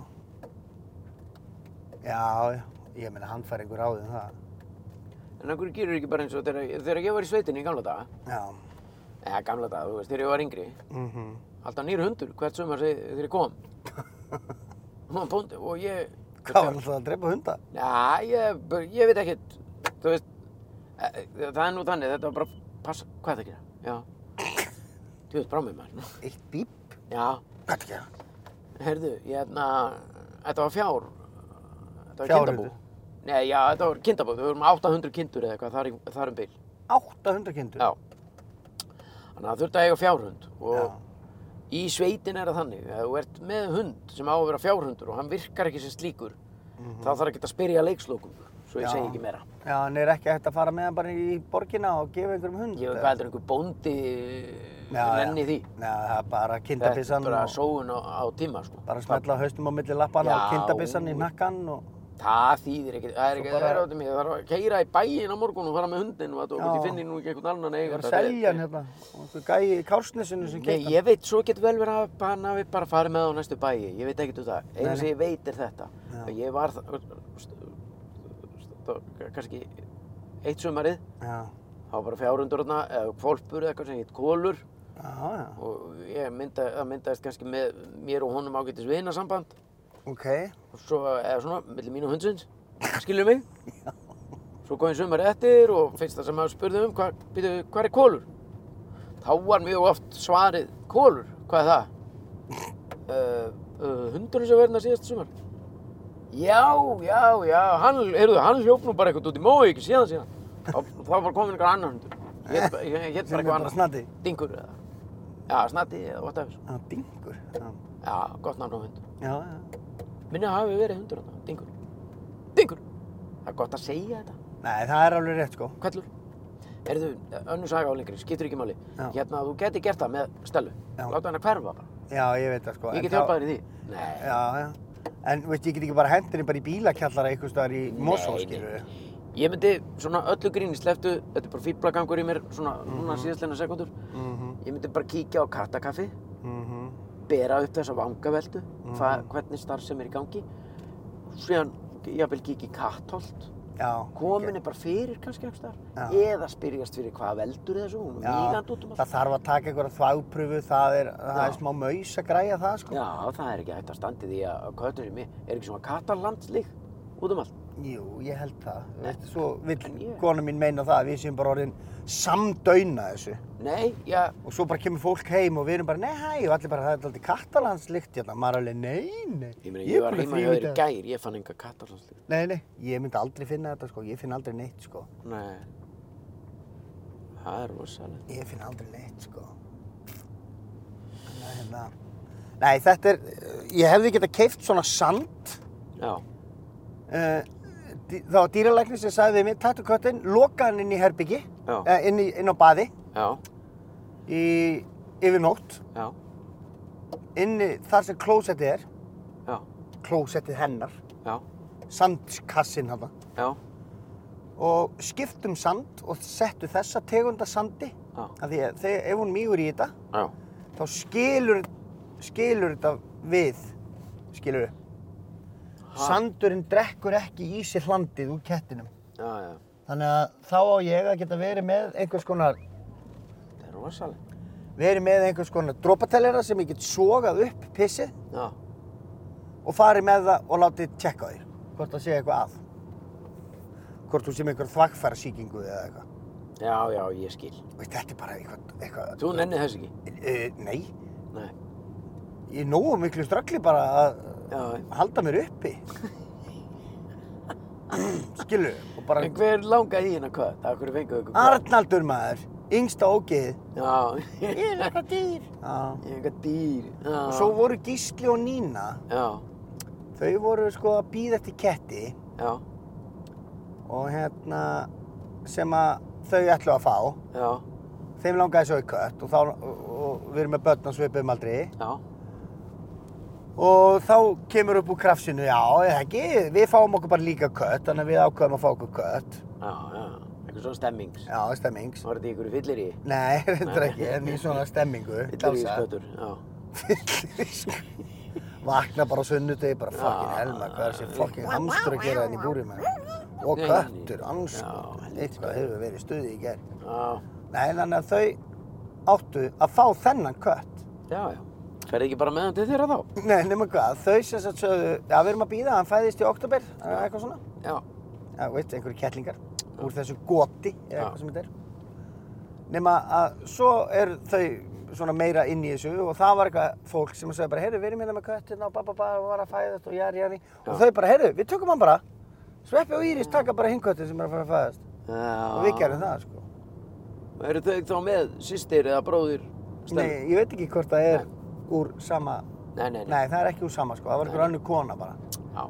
Já, já, ég meina hann fær einhver ráð um það. En af hverju gerur ekki bara eins og þegar, þegar ég var í sveitinni í gamla daga, Já. eða gamla daga, þú veist, þegar ég var yngri, Mhm. alltaf nýr hundur, hvert sumar seg- þegar ég kom. Hún var bóndi og ég... Hvað var alltaf að drepa hunda? Já, ég, ég veit ekkert, þú veist, e- e- það er nú þannig, þetta var bara, passa, hvað er það að gera? Já. Þú veist, brá mig maður. Eitt bíp? Já, Hvað er það að gera? heyrðu, ég hérna, þetta var fjár, þetta var Fjárhundur? kindabú. Nei, já, þetta var kindabú, við vorum átta hundruð kindur eða eitthvað, þar, í- þar um bil. átta hundruð kindur? Já. Þannig að það þurfti að eiga fjárhund og Já. í sveitin er það þannig að þú ert með hund sem á að vera fjárhundur og hann virkar ekki sem slíkur, þá þarf ekki að spyrja leikslókum, svo ég Já. segi ekki meira. Já, en er ekki hægt að fara með hann bara í borgina og gefa einhverjum hund? Ég veit hvað heldur einhver bóndi Já, renni já. því. Já, það er bara Þetta kindabissan er bara og sóun á, á tíma, sko. bara smetla haustum á milli lappana og Já. kindabissan í nakkan og... Það þýðir ekki, það er Svo ekki, bara- það er áttið mig, það þarf að keyra í bæinn á morgun og fara með hundinn og þetta, Já. og ég finni nú ekki einhvern annan Ég var eiganda. að selja hann hérna og einhver gæi í Kársnesinu sem Nei, keypti hann. ég veit, svo getur vel verið að hann hafi bara farið með á næstu bæi, ég veit ekkert um það. Einu Nei, sem ég veit er þetta, Já. að ég var, það- kannski eitt sumarið, Já, Það var bara fjárhundur þarna, eða hvolpur eða eitthvað sem heit Kolur. Já, já. Og ég mynda, það myndaðist kannski með mér og honum ágætis vinasamband. Ok. Og svo, eða svona, milli mín og hundsins, skilur mig. Svo kom ég sumar eftir og fyrsta sem maður spurði um, hvað, býtu, hvað er Kolur? Þá var mjög oft svarið, Kolur, hvað er það? Uh, uh, hundurinn sem verðna síðast sumar. Já, já, já, hann, heyrðu, hann hljóp nú bara eitthvað út í mói, ekki síðan síðan. Þá, þá var komin einhver annar hundur. Ég hét bara Sem er eitthvað bara annað. Snati. Dingur eða. Já, Snati eða whatever. Já, Dingur. Já, Já, gott nafn á hund. já. já. Minni að hafi verið hundur þarna, Dingur. Dingur! Það er gott að segja þetta. Nei, það er alveg rétt, sko. Hvellur. Heyrðu, önnur saga á lengri, skiptir ekki máli. Já. Hérna, þú geti gert það með Stellu. Já. Láta henni hverfa bara. Já, ég veit það, sko. Ég En get þá- hjálpað þér í því. Nei. Já, já. En, veist, ég get ekki bara hendur henni bara í bílakjallara einhvers staðar í Mosó, Nei, skilur nei. við. Ég myndi svona öllu gríni sleftu, þetta er bara fíflagangur í mér svona núna síðastleina sekundur. Mhm, Ég myndi bara kíkja á kattakaffi, mhm. bera upp þessa vangaveltu, hva, Mhm. hvernig starf sem er í gangi. Síðan jafnvel kíkja í kattholt, Já. kominni bara fyrir kannski einhvers staðar. Já. Eða spyrjast fyrir hvað veldur þessu, hún er Já, mígandi út um allt. það þarf að taka einhverja þvagprufu, það er, það Já. er smá maus að græja það, sko. Já, það er ekki hægt að standa í því að köttur sem ég, er ekki svona kattalandslík út um allt. Jú, ég held það. Nei. Veist, svo vill En ég- kona mín meina það að við séum bara orðin samdauna þessu. Nei, já, Og svo bara kemur fólk heim og við erum bara, nei, hæ, og allir bara, það er alltaf kattalandslykt hérna. Maður er alveg, nei, nei. ég meina, ég var er búin að heima hjá þér í þrívíta- gær, ég fann enga kattalandslík. Nei, nei, ég myndi aldrei finna þetta, sko. Ég finn aldrei neitt, sko. Nei, það er rosalegt. Ég finn aldrei neitt, sko. Þannig að, hérna... Nei, þetta er, ég hefði getað keypt svona sand. Já, Uh, dý- það var dýralæknir sem sagði við mig, taktu köttinn, loka hann inn í herbyggi, Já. uh, inn, í, inn á baði, já, í, yfir nótt, já, inni þar sem klósettið er, já, klósettið hennar, já, sandkassinn hann, já, og skiptum sand og settu þessa tegunda sandi, já, af því að þegar, ef hún mýgur í þetta, já, þá skilur, skilur þetta við, skilur við. Sandurinn drekkur ekki í sig hlandið úr kettinum. já, já, Þannig að þá á ég að geta verið með einhvers konar, það er rosalegt. verið með einhvers konar dropatellera sem ég get sogað upp pissið Já, og farið með það og látið tjekka á því, hvort það sé eitthvað að. Hvort þú sé með einhver þvagfærasýkingu eða eitthvað. já, já, ég skil. Veist, þetta er bara eitthvað, eitthvað... Þú nennir þess ekki? Uh, nei, Nei, ég er nógu miklu ströggli bara að já, halda mér uppi. Skilur, og bara en hver langaði í hérna kött? Af hverju fenguðu ykkur kött? Arnaldur maður, yngsta ógeðið. Já, Ég er eitthvað dýr. Já. ég er eitthvað dýr. Já, Og svo voru Gísli og Nína, já, þau voru sko að bíða eftir ketti já, og hérna sem að þau ætlu að fá. já, Þeim langaði svo í kött og, þá, og, og við erum með börn á svipuðum aldri. já, Og þá kemur upp úr krafsinu, já, eða ekki, við fáum okkur bara líka kött, þannig að við ákveðum að fá okkur kött. já, já, eitthvað svona stemmings. Já, stemmings. Var þetta í ykkur fyllir í? Nei, reyndar ekki, en í svona stemmingu. Fyllir í skötur, já. Vakna bara á sunnudegi, bara fucking helma, hvað er þessi fucking hamstur að gera henni í búrið með og Nei, köttur, nei. anskot, Já, eitthvað hefur verið stuði í gerð. Já, Nei, þannig að þau áttu að fá þennan kött. já, já. Ferði ekki bara með hann til þeirra þá? Nei, nema hvað, þau sem sagt sögðu, já, við erum að bíða, hann fæðist í október, eða eitthvað svona. Já, Já, veist, einhverju kettlingar úr þessu goti, eða Já. eitthvað sem þetta er. Nema að svo er þau svona meira inn í þessu og það var eitthvað fólk sem sagði bara, heyrðu, við erum hérna með köttina og babba bara var að fæðast og jari jari. Og þau bara, heyrðu, við tökum hann bara. Sveppi og Íris taka bara hinn köttin sem er að fara að fæðast. já. Og við gerum það, sko. Eru þau þá með systir eða bróðir Stellu? Nei, ég veit ekki hvort það er úr sama, Nei, nei, nei. nei, það er ekki úr sama, sko. Það var einhver önnur kona bara. Já.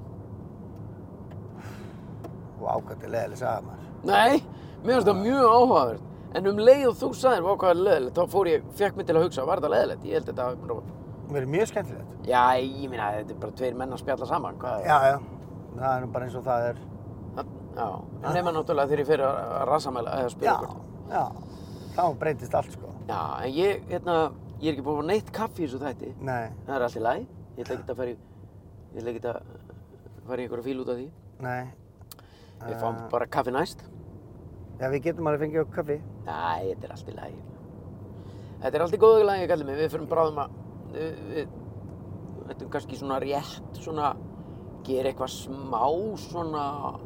Og ákvæmt er leðileg saga maður. Nei, mér finnst það mjög áhugavert. En um leið og þú sagðir hvað var leðilegt, þá fór ég, fekk mig til að hugsa, var þetta leðilegt? Ég held þetta að bara... Það verið mjög skemmtilegt. Já, ég meina, þetta er bara tveir menn að spjalla saman, hvað Já, já. Það er nú bara eins og það er. Já, en nema náttúrulega þegar ég fyrir að rassamæla eða spila Já, okkur. já. Þá breytist allt, sko. Já, en ég, hérna, ég er ekki búinn að fá neitt kaffi í þessu þætti. Nei, Það er allt í lagi. Ég ætla ekki að fara í, ég ætla ekki að fara í einhverja fíl út af því. nei. Við fáum bara kaffi næst. Já, við getum alveg fengið okkur kaffi. Næ, þetta er allt í lagi. Þetta er allt í góðu lagi, kallið mig. Við fyrir bráðum að, við, við, þetta er kannski svona rétt, svona, gera eitthvað smá svona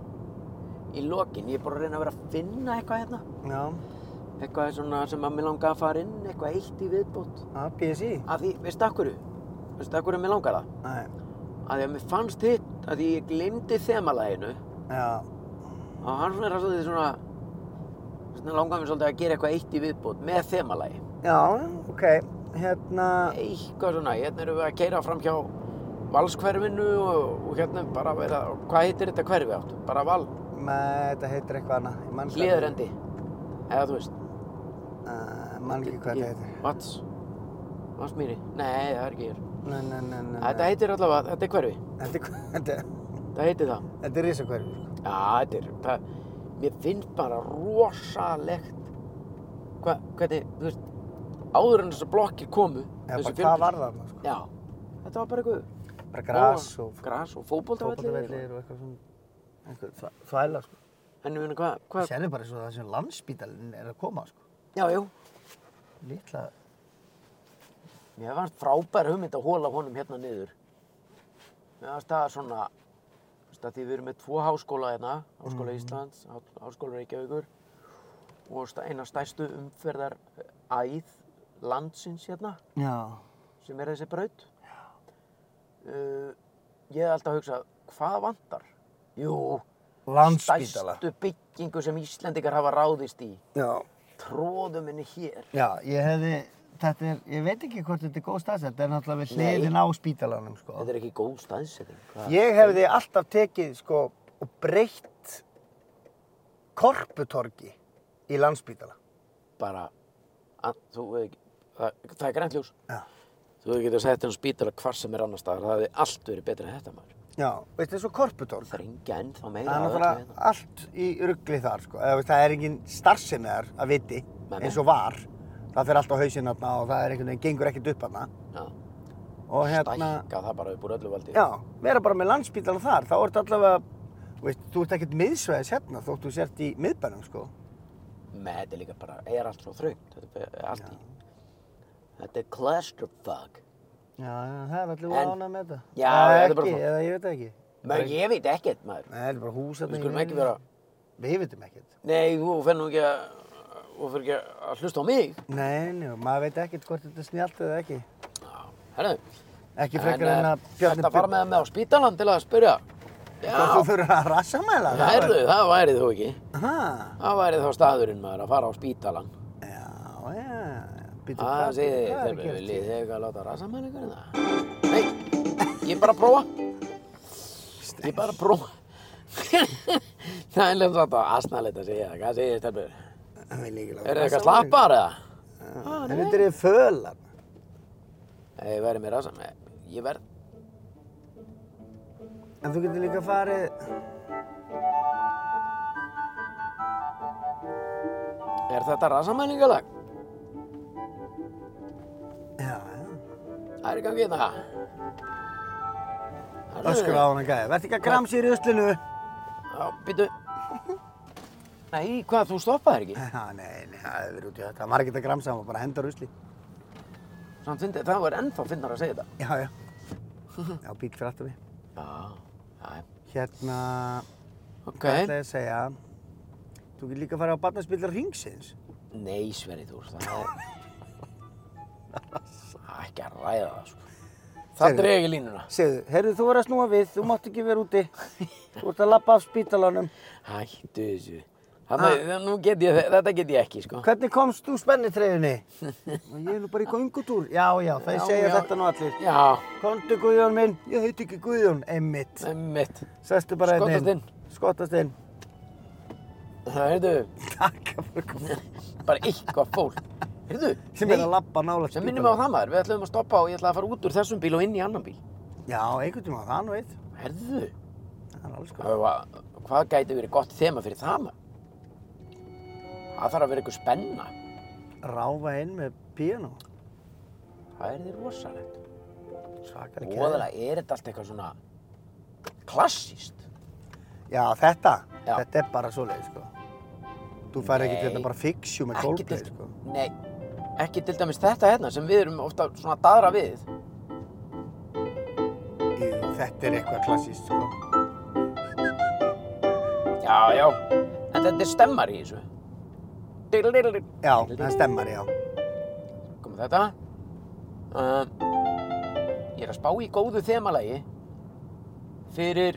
í lokin. Ég er bara að reyna að vera að finna eitthvað hérna. Já. Eitthvað svona sem að mér langar að fara inn, eitthvað eitt í viðbót. Já, B S I. Af því, veistu af hverju? Veistu af hverju mér langar það? Nei. Af því að mér fannst hitt, að því ég gleymdi þemalaginu. Já. Og hann er svolítið svona, svona langar mér svolítið að gera eitthvað eitt í viðbót með þemalagi. Já, ok. Hérna... Eitthvað svona, hérna erum við að keyra fram hjá Valskverfinu og, og hérna bara vera, hvað heitir þetta hverfi áttu? Bara Val? Nei, þetta heitir eitthvað annað. Ég man ekki- Hlíðarendi? Eða þú veist? Uh, man ekki hvað þetta heitir. Vats? Vatsmýri? Nei, það er ekki hér. Nei, nei, nei, nei. Þetta heitir allavega, þetta er hverfi. Þetta er, þetta er, Það heitir það. þetta er risakverfi. Já, þetta er, það, mér finnst bara rosalegt, hva, hvernig, þú veist, áður en þessar blokkir komu, Já, þessi bara hvað fjölbýlis- var það, sko? Já, þetta var bara eitthvað, Bara gras og gras og fótboltavellir. fótboltavellir og eitthvað svona, einhver þvæ- þvæla, sko. En ég meina, hvað, hvað, Sérðu bara svo það sem Landspítalinn er að koma, sko. já, jú, Litla, mér fannst frábær hugmynd að hóla honum hérna niður. Mér fannst það svona, þú veist, að því við erum með tvo háskóla hérna, Háskóla Íslands, Há- Háskóla Reykjavíkur og sta- eina stærstu umferðaræð landsins hérna, já, sem er þessi braut. Uh, ég hef alltaf hugsað, hvað vantar? Jú, Landspítala. stærstu byggingu sem Íslendingar hafa ráðist í. Já. Tróðum henni hér. Já, ég hefði, þetta er, ég veit ekki hvort þetta er góð staðsett, þetta er náttúrulega við Nei. hliðin á spítalanum, sko. Þetta er ekki góð staðsetting. Hvað? Ég hefði alltaf tekið, sko, og breytt korputorgi í Landspítala. Bara, að, þú veit ekki, það, það er grænt ljós. Já. Þú hefði getað sett hennar spítala hvar sem er annar staðar. Það hefði allt verið betra en þetta maður. Já, veistu, þessu korputorg. Þrengja ennþá meira Það er að öllu náttúrulega hérna. allt í rugli þar, sko. Eða, veist, það er engin starfsemi þar að viti, Nei, nei. eins og var. Það fer allt á hausinn þarna og það er einhvern veginn, gengur ekkert upp þarna. Já, Og hérna, stækka það bara upp úr öllu valdi. já, vera bara með Landspítalan þar, þá ertu allavega, veist, þú ert ekkert miðsvæðis hérna þótt þú sért í miðbænum, sko. Með þetta er líka bara, er allt svo þröngt. Þetta er allt í. Þetta er clusterfuck. Já, já, það er allir En- ánað með þetta. Já, Eða þetta er bara ekki, svona. eða ég veit það ekki. Men ég veit ekkert maður. Nei, þetta er bara hús Við þarna í skulum ekki miðjunni. vera, Við vitum ekkert. nei, þú fer nú ekki að, þú fer ekki að hlusta á mig. Nei, nei, og maður veit ekkert hvort þetta er snjallt eða ekki. Já, herðu. Ekki frekar En, en eh, að Bjarni Þetta fara með það með á spítalan til að spyrja. Já, Hvort þú fyrir að rassamæla? herðu, það væri þú ekki. Aha, Það væri þá staðurinn maður að fara á spítalan. já, já. Býtu, Það hvað, segið þið, hvað er þeir að gerast viljið hér? þið eitthvað að láta rassamæla ykkur en það? Nei, ég er bara að prófa. Ég er bara að prófa. Það er lefnt að asnalegt að segja það. Hvað segið þið, stelpur? Það vil ekki láta Er þið eitthvað rassamæla. slappar eða? En þetta er fölar. Nei, ég verði með rassamæla. Ég verð. En þú getur líka farið... Er þetta rassamælingalag? Já, já. Það er í gangi þetta. Öskra á hana gæði. Verð ekki að gramsa í ruslinu. Já, býtu. Nei, hvað, þú stoppaðir ekki? Já, nei, nei, það hefur verið út í þetta. Það var ekkert að gramsa, það var bara að henda rusli. Samt fyndið, það var ennþá finnar að segja þetta. Já, já. Já, bíl fyrir aftur við. Já, já, Hérna, ok. hvað ætla ég að segja? Þú getur líka að fara á barnaspillar ringsins. Nei, Sverri, þú veist, það er... Það er ekki að ræða það, sko. Það Segðu. dregi línuna. Segðu, heyrðu, þú verður að snúa við, þú mátt ekki vera úti. Þú ert að labba af spítalanum. Hættu þessu. Þannig, nú get ég, þetta get ég ekki, sko. Hvernig komst þú spennitreyjunni? Ég er nú bara í göngutúr. Já, já, þeir Já, segja já. þetta nú allir. Já, Komdu Guðjón minn, ég heiti ekki Guðjón, einmitt. einmitt. Sestu bara hérna Skottast inn. Skottast inn. Það, heyrðu, Takk fyrir að koma. bara eitthvað fólk. Heyrðu, Sem er að labba nálægt sem minnum mig á það maður. Við ætlum að stoppa og ég ætla að fara út úr þessum bíl og inn í annan bíl. Já, einhvern tíma, það nú eitt. Heyrðu, Það er alls góð. hvað, hvað gæti verið gott þema fyrir það maður? Það þarf að vera eitthvað spenna. Ráfa inn með píanó. Það er því rosalegt. Svakalega kæði. Voðalega er þetta allt eitthvað svona klassíst. Já, þetta. Já. Þetta er bara svoleið, sko. Þú fær ekki til Nei. þetta bara fix you með Ekki Coldplay, til- sko. Nei, ekki til dæmis þetta hérna sem við erum ofta svona að daðra við. Jú, þetta er eitthvað klassískt, sko. Já, já, en þetta er stemmar í þessu. Diddle-diddle-diddle. Já, það stemmar, já. Komum þetta. Uh, ég er að spá í góðu þemalagi fyrir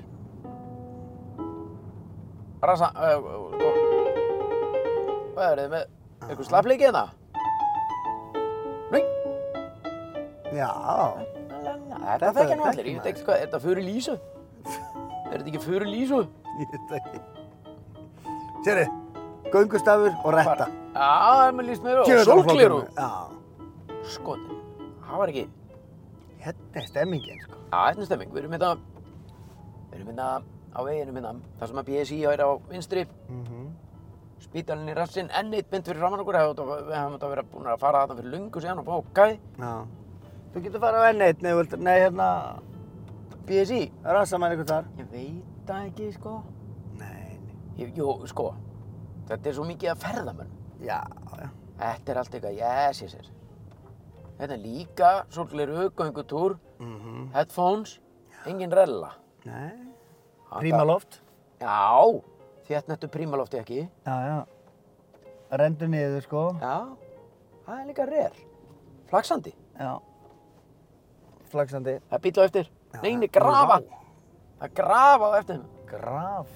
rasa... Uh, uh, hvað er þið með? Eitthvað slappleikið hérna? Nei. Já. Þetta þekkja nú allir. Ég veit ekki hvað, er þetta fyrir Lísu? Er þetta ekki fyrir Lísu? Ég veit ekki. Sérðu, göngustafur og retta. Já, það er með líst mér og sólgleru. Já. Skotin, það var ekki. Hérna er stemmingin, sko. Já, þetta er stemming. Við erum hérna, við erum hérna á veginum hérna, þar sem að B S I er á vinstri. Mhm. Spítalinn í rassinn, enn eitt bind fyrir framan okkur. Við hefum þetta verið búin að fara þarna fyrir löngu síðan og fá gæ. Já. Þú getur farið á N eitt, nei, vilt, nei, hérna, B S I? rassamann ykkur þar. Ég veit það ekki, sko. Nei, nei. Ég, jú, sko, þetta er svo mikið að ferðamenn. Já, já. Þetta er allt eitthvað, yes, yes, yes. Þetta er líka sólgleru, göngutúr, Mhm. headphones, engin rella. Nei. Þetta- Prímaloft. Já, þéttnettu prímalofti ekki. Já, já. Rendur niður, sko. Já, það er líka rel. Flaksandi. Já. Flaksandi. Það er bíll á eftir. Já, Nei, nei, grafa. vá. Það er grafa á eftir. Graf.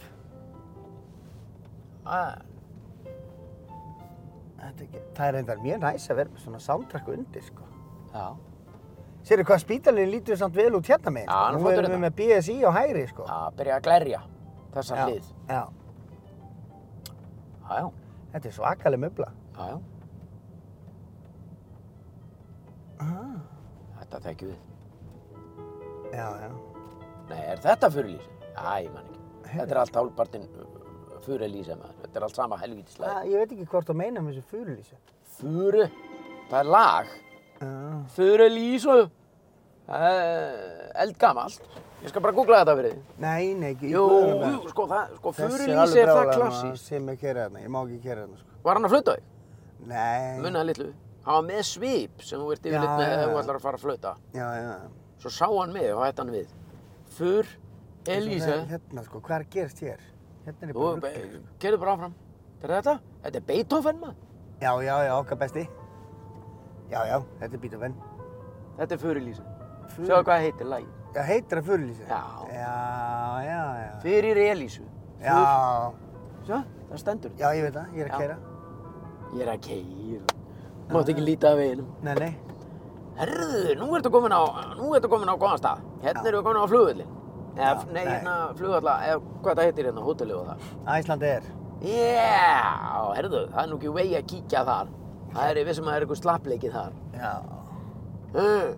Ah, Þetta er ekki, það er reyndar mjög næs að vera með svona soundtrack undir, sko. já, Sérðu hvað spítalinn lítur samt vel út hérna meginn, Já, sko. hann er Nú flottur erum við hérna. með B S I á hægri, sko. það byrja að glerja þessa Já, hlið. Já. Já, já, Þetta er svakaleg möbla. já, já. Ah. Þetta þekkjum við. Já, já. Nei, er þetta furulísi? Æ, ég man ekki. Þetta er allt hálfpartinn furulísi, maður. Þetta er allt sama helvítislega. Ah, ég veit ekki hvort þú meina með þessu furulísu. Furu, það er lag. Já. Furulísu. Það er eldgamalt. Ég skal bara googla þetta fyrir þið. Nei, nei, ekki. Jú, guðanna jú, sko, það, sko, Þessi furulísi er það brjálaður maður klassískt. sem er kera hérna. Ég má ekki kera hérna, sko. Var hann að flauta þig? Nei. Munnaði litlu. Hann var með svip sem þú ert Já, yfirleitt með já, ef þú já. ætlar að fara að flauta. Já, já. Svo sá hann mig og hætti hann við. Fur, Elíse. Hérna, sko, hvað er að gerast hér? Hérna er ég Þú, bara be- rugl. gerðu bara áfram. Þetta er þetta? Þetta er Beethoven, maður. Já, já, já, okkar besti. Já, já, þetta er Beethoven. Þetta er Fur Elíse. Fur- Sjáðu hvað heitir lagið. Já, heitir það furulísu? Já. Já, já, já. Fyrir Elísu. Já, Sjá, það stendur. já, ég veit það, ég er að Já. keyra. Ég er að keira. Mátt ekki líta af veginum. Nei, nei. Herðu, nú ertu komin á, nú ertu komin á góðan stað. Hérna Já. erum við komin á flugvöllin. Eða, Já, nei, nei. hérna flugvalla, eða hvað það heitir hérna, hótelið og það. Æsland er. Já, herðu, það er nú ekki vegi að kíkja þar. Það er við sem að það er eitthvað slappleikið þar. Já. Mm.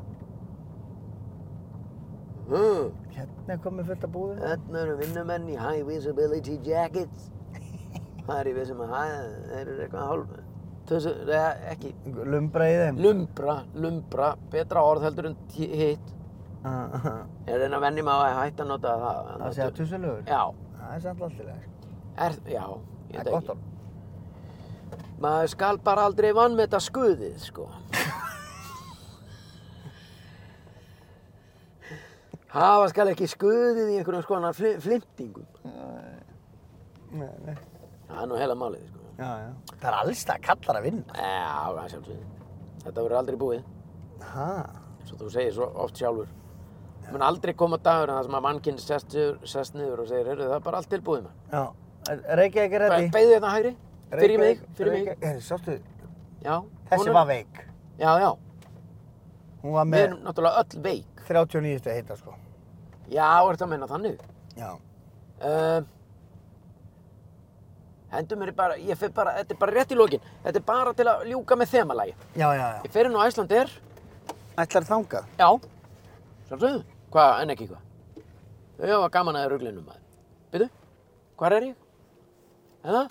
Mm. Hérna er komið fullt af búðum. Þarna eru vinnumenn í high visibility jackets. Það er við sem að það eru eitthvað hálf... Þessu, eða ekki. Lumbra í þeim. Lumbra, lumbra, betra orð heldur en tí- hitt. Ah, ah. Ég reyna að venni mig á að hætta að nota það. Það sé að tussulegur. Já, Það er samt alltaf leið. er, já, ég Það er veit gott ekki. orð. Maður skal bara aldrei vanmeta skuðið, sko. Hafa skal ekki skuðið í einhverjum skoðanar fli, flimtingum. Nei, nei. Það er nú heila málið, sko. Já, já. Það er alls það kallar að vinna. Já, það sjálfsögðu. Þetta verður aldrei búið. Ha. Svo þú segir svo oft sjálfur. Það mun aldrei koma dagur en það sem að mannkinn sest, sest niður og segir, heyrðu, það er bara allt tilbúið með. Já. Reykjavík er reddi. Beigðu þetta hægri? Fyrir mig, fyrir mig. Herri, sástu, Já. þessi hún er- var veik. Já, já. Hún var Við með erum náttúrulega öll veik. þrjátíu og níu stið heita, sko. Já, ertu að meina þannig? Já. Uh, hendur mér í bara, ég fer bara, þetta er bara rétt í lokin. Þetta er bara til að ljúka með þemalagi. Já, já, já. Ég fer inn á Æsland er, Ætlar þangað? já, sjálfsögðu. Hvað, en ekki hvað? Þau hafa gaman að ruglinum maður. Byrju, hvar er ég? Eða?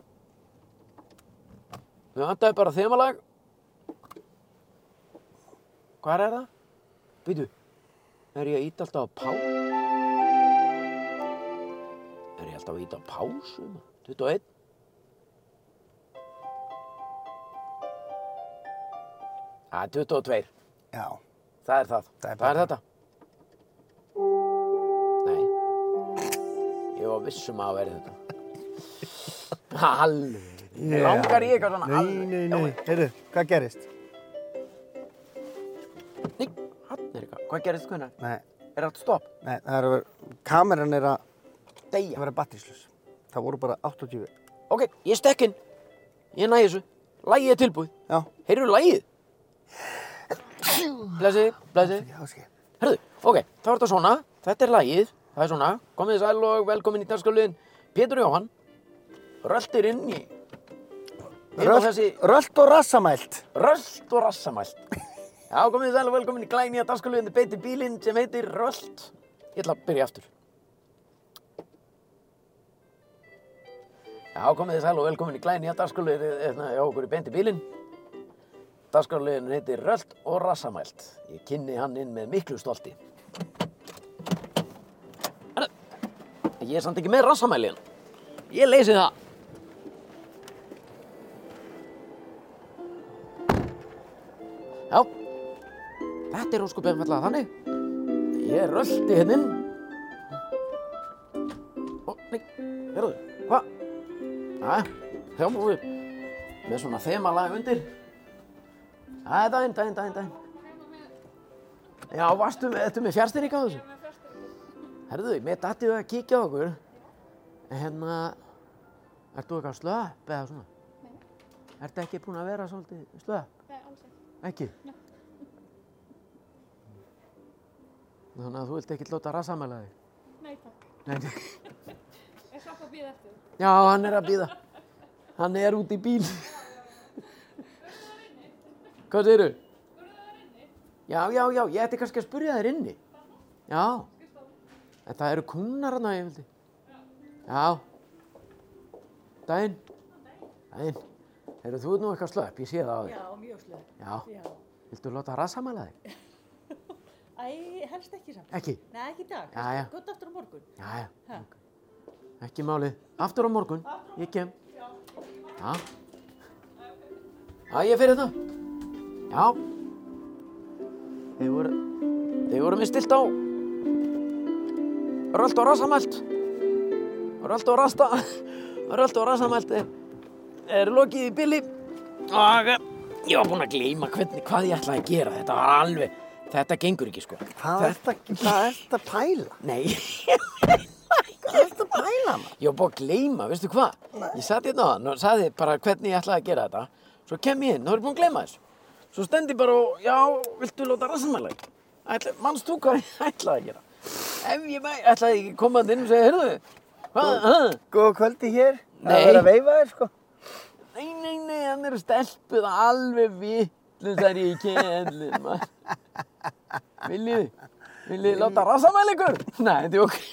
Við vantaði bara þemalag. Hvar er það? Byrju, er ég að íta alltaf á pá? Er ég alltaf að íta á pásu? tuttugu og einn? Það er tuttugu og tvö. Já. Það er það. Það er Það er betra. þetta. Nei. Ég var vissum að það væri þetta. Alveg. Ég langar í eitthvað svona Nei, nei, nei. Heyrðu, hvað gerist? Nei, hann er eitthvað. Hvað gerist hvenær? Nei, Er þetta stopp? nei, það er að vera, kameran er að Deyja. vera batteríslaus. Það voru bara áttatíu. Ok, ég stekk inn. Ég næ þessu. Lagið er tilbúið. Já. Heyrðu lagið? Blessi, blessi. Já, skil. Herðu, ok, þá er þetta svona. Þetta er lagið. Það er svona. Komið þið sæl og velkomin í dagskrárliðinn. Pétur Jóhann röltir inn í inn á þessi Rölt og rassamælt. rölt og rassamælt. Já, komið þið sæl og velkomin í glænýja dagskrárliðinn beiti bílinn sem heitir Rölt. Ég ætla að byrja aftur. Já, komið þið sæl og velkomin í glænýja dagskrárliðinn hjá okkur í beiti bílinn. Dagskrárliðinn heitir Rölt og rassamælt. Ég kynni hann inn með miklu stolti. Herðu, ég er samt ekki með rassamælin. Ég leysi það. Já, þetta er óskup einfaldlega þannig. Ég rölti hérna inn. Ó, nei, heyrðu, hvað? Jæja, þjálfum við með svona þemalag undir. Jæja, daginn, daginn, daginn, daginn. Já, varstu með, ertu með fjárstýring á þessu? Herðu, mér datti þau að kíkja á okkur. Hérna, ertu eitthvað slöpp eða svona? Nei. Ertu ekki búin að vera svolítið slöpp? Nei, alls ekki. Ekki? Nei. Þannig að þú vilt ekki láta rassamæla þig? Nei, takk. Nei, nei. Er Svappa að bíða eftir? Já, hann er að bíða. Hann er út í bíl. Hvað segirðu? Já, já, já, ég ætti kannski að spyrja þér inni. Já. En það eru kúnnar hana, ég vildi. Já. Daginn. Daginn. Heyrðu, þú ert nú eitthvað slöpp, ég sé það á þér. Já, mjög slöpp. Já. Já. Viltu láta rassamæla þig? Æ, helst ekki samt. Ekki? Nei, ekki í dag. Já, já. Gott aftur á morgun. Já, já. Ha. Ekki málið. Aftur á morgun. Ég kem. Já. Já, ég fer þetta. Já. Þið voru, þið voru mér stilt á rölt og rassamælt. Rölt og rasta, rölt og rassamælt er, er lokið í bili. Og ég var búinn að gleyma hvernig, hvað ég ætlaði að gera. Þetta var alveg, þetta gengur ekki sko. Hvað er þetta, hvað er þetta að pæla? Nei. Hvað er þetta að pæla maður? Ég var búinn að gleyma, veistu hvað? Ég satt hérna á hann og sagði bara hvernig ég ætlaði að gera þetta. Svo kem ég inn, þá er ég búinn að gleyma þessu. Svo stendi bara og, já, viltu láta rassamæla þig? Ætla, manst þú hvað ég ætlaði að gera? Ef ég mæ, ætlaði ekki komandi inn og segja, heyrðu, hvað, hæ? Góða kvöldi hér. Nei. Það er verið að veifa þér, sko. Nei, nei, nei, hann er stelpuð alveg vitlaus þar í kellin, maður. Viljið, viljið láta rassamæla ykkur? Nei, þetta er ok.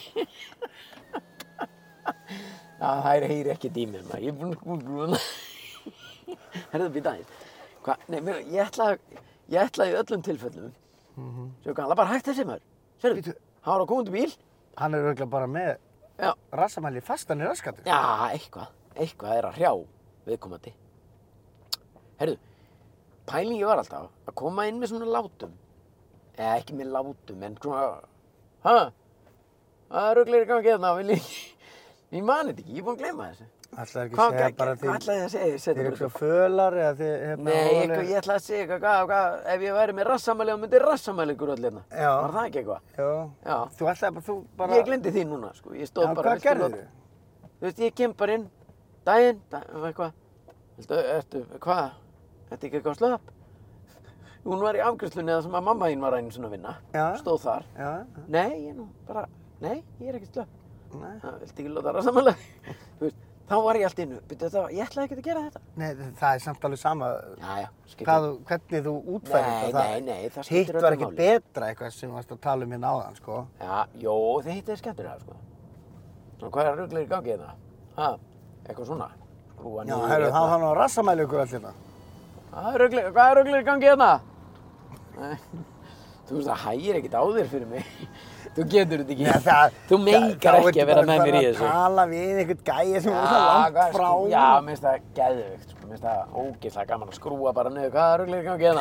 Já, það er heyri ekki dýmið, maður. Ég er búinn að búinn að... Herðu, býta aðeins. Hvað, nei, mér, ég ætlaði, ég ætlaði í öllum tilfellum. Svo kann það bara hægt þessi maður. Sérðu, Bíddu. hann var á komandi bíl. Hann er örugglega bara með Já, rassamæli fastan í raskatu. já, eitthvað, eitthvað er að hrjá viðkomandi. Herðu, pælingi var alltaf að koma inn með svona látum. Eða ekki með látum, en svona, hæ? Það er ruglir í gangi hérna, vil ég, ég mani þetta ekki, ég er búinn að gleyma þessu. Ætlaði ekki að Hvað, segja hvað, bara hvað þið, ætlaði ég að segja? þið Setja eru bara eitthvað fölar eða þið, hérna, Nei, ólega- eitthvað, ég ætlaði að segja eitthvað, hvað, hvað, ef ég væri með rassamæli og myndi rassamæli ykkur öll hérna. Já. Var það ekki eitthvað? Já. Já. Þú ætlaði bara, þú bara... Ég glemdi því núna, sko, ég stóð Já, bara... hvað viltu gerðir láta- þú? Þú veist, ég kem bara inn, daginn, dag, eitthvað, viltu, ertu, hvað, ertu ekki eitthvað slöpp? Hún var í afgreiðslunni eða sem að mamma þín var einu svona að vinna, Já. stóð þar. Já. Nei, ég nú, bara, nei, ég er ekki slöpp. Nei. Það viltu ekki láta rassamæla? Þú veist, þá var ég allt innu, byrju þetta, ég ætlaði ekki að gera þetta. Nei, það er samt alveg sama Já, já, skiptir. hvað, þú- hvernig þú útfærir Nei, þetta. nei, nei, það skiptir Hitt var öllu ekki máli. betra eitthvað sem þú varst að tala um hérna áðan, sko. Já, jó, þið hittið skemmtilega, sko. Svona, hvað er ruglir í gangi hérna? Ha, eitthvað svona. Skrúa Já, niður herru, hérna. þá þannig að rassamæli ykkur allir hérna. Hvað er ruglir, hvað er ruglir í gangi hérna? Nei, þú veist, það hægir ekkert á þér fyrir mig. Þú getur þetta ekki. Nei, það- Þú meikar þá ekki ertu að vera bara með mér í farin þessu. að tala við einhvern gæja sem er Já, svo langt hvað, frá. skrú- Já, mér finnst það geðveikt, sko. Mér finnst það ógeðslega gaman að skrúa bara niður. Hvað er ruglir í gangi hérna?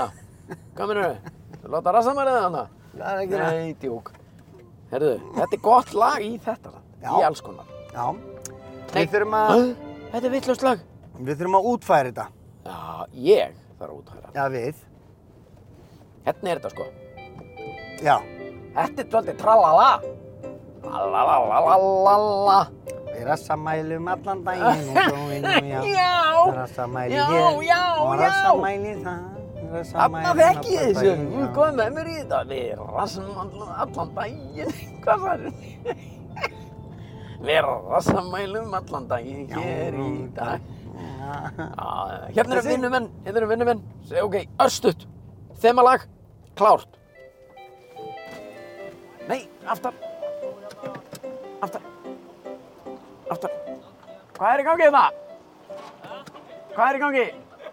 Hvað meinarðu? Láta rassamælið þarna? Það er ekki það. Nei, djók. Herðu, þetta er gott lag í þetta samt. Já. Í alls konar. Já. Nei. Við þurfum að, Hæ? Þetta er vitlaust lag. við þurfum að útfæra þetta. Já, ég þarf að útfæra. Já, við. Hérna er þetta sko. Já. Þetta er svolítið tralala. Lalalalalalala. Við rassamælum allan daginn og góðinn og já. Já. Rassamæli Já, hér. já, og já. rassamæli það. Þarna Rassamæli þekki ég þessu. allan Þú daginn, kom með mér í þetta. Við rassum allan, allan daginn. Hvað sagði? Við rassamælum allan daginn hér í dag. Já, hérna eru vinnumenn, hérna eru vinnumenn. Segðu, ok, örstutt. Þemalag, klárt. Nei, aftar. Aftar. Aftar. Hvað er í gangi hérna? Hvað er í gangi?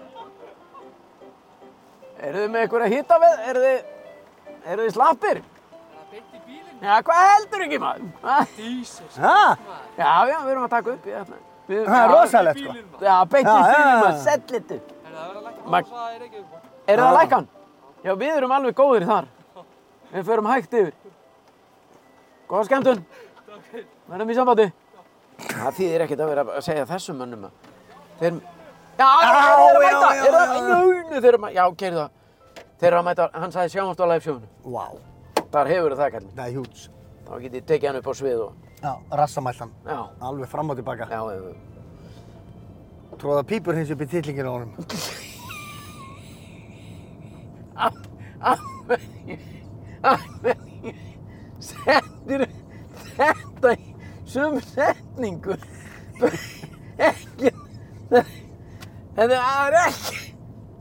Eru þið með einhverja hitaveð? Eru þið, eru þið slappir? Já, hvað heldur ekki maður? Ha? Ha? Já, já, við erum að taka upp í þetta. Við- Það er já, rosalegt sko. Já, beint í Já, já, bílinn já. maður, sellitu. Mag- Eru það að lækka hann? Já, við erum alveg góðir þar. Við förum hægt yfir. Góða skemmtun. Verðum í sambandi. Það þýðir ekkert að vera að segja þessum mönnum að þeir... Já, þeir eru að mæta! já, Þeir eru já, að... já. Nú, þeir eru að mæta. Já, keyrðu það. Þeir eru að mæta, hann sagði sjáumst á live-sjónu. Vá. Þar hefur það, kallinn. Það er hjúts. Þá get ég tekið hann upp á svið og... Já, rassamælan. Já, Alveg fram og tilbaka. já, já. Tróða pípur hins upp í tillinginu á honum. Af, af hverju, af hverju settir þetta í sömu setningu? Ekki, þetta er ekki,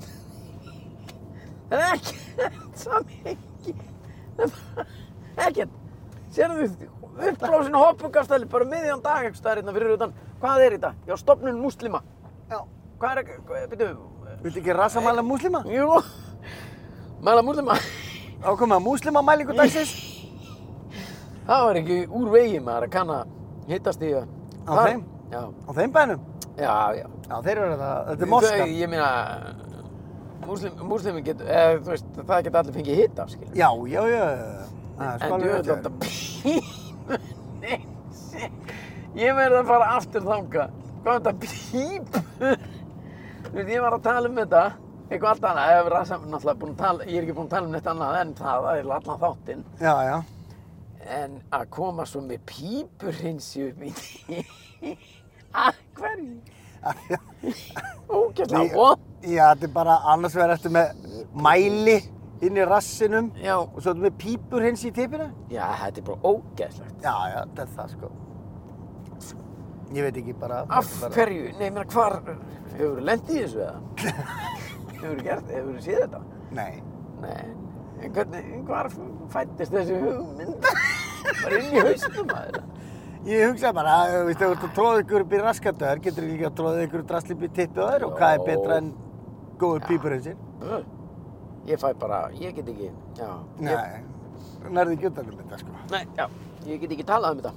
það er ekki, samhengi, ekkert. Sérðu þið, uppblásin hoppukastali bara miðjan dag einhvers staðar hérna fyrir utan. Hvað er þetta? Já, stofnun múslima. Já. Hvað er, hvað, byrju, Viltu ekki rassamæla múslima? jú, mæla múslima. Ákomið að múslimamælingu dagsins. Það var ekki úr vegi maður að kanna hitastíga. Á Þar- þeim? Já, Á þeim bænum? já, já. Já, þeir eru það. Þetta er moska. Þau, ég meina, múslim, múslimin getur, eða þú veist, það geta allir fengið hita, skilur. Já, já, já. Það er sko En alveg þú rétt veit hjá þetta þér. pípunni. Ég verði að fara aftur þanga. Hvað er þetta pípur? Þú veit, ég var að tala um þetta, eitthvað allt annað. Ég hef rasa, náttúrulega búin að tala, ég er ekki búin að tala um neitt annað en það, það er allan þáttinn. Já, já. En að koma svo með pípurhinsi upp í því. Að hverju? Ógeðslega vont. Já, þetta er bara annars vegar eftir með mæli inn í rassinum Já, og svo ertu með pípur hins í tippinu. já, þetta er bara ógeðslegt. Já, já, þetta er það sko. Ég veit ekki bara... Af bara, hverju? Nei, ég meina, hvar, hefur þú lent í þessu eða? Hefur þú gert, hefur þú séð þetta? Nei. Nei, en hvernig, hvar fæddist þessi hugmynd? Bara inn í hausnum maður. Ég hugsa bara, þú veist, ef þú ert að tróða ykkur upp í raskatöðar, getur líka að tróða ykkur drasl upp í tippi á þér og hvað er Já. betra en góður pípurhinsir? Uh, Ég fæ bara, ég get ekki, já. Ég, Nei, nærði ekki utan um þetta sko. nei, já, ég get ekki talað um þetta.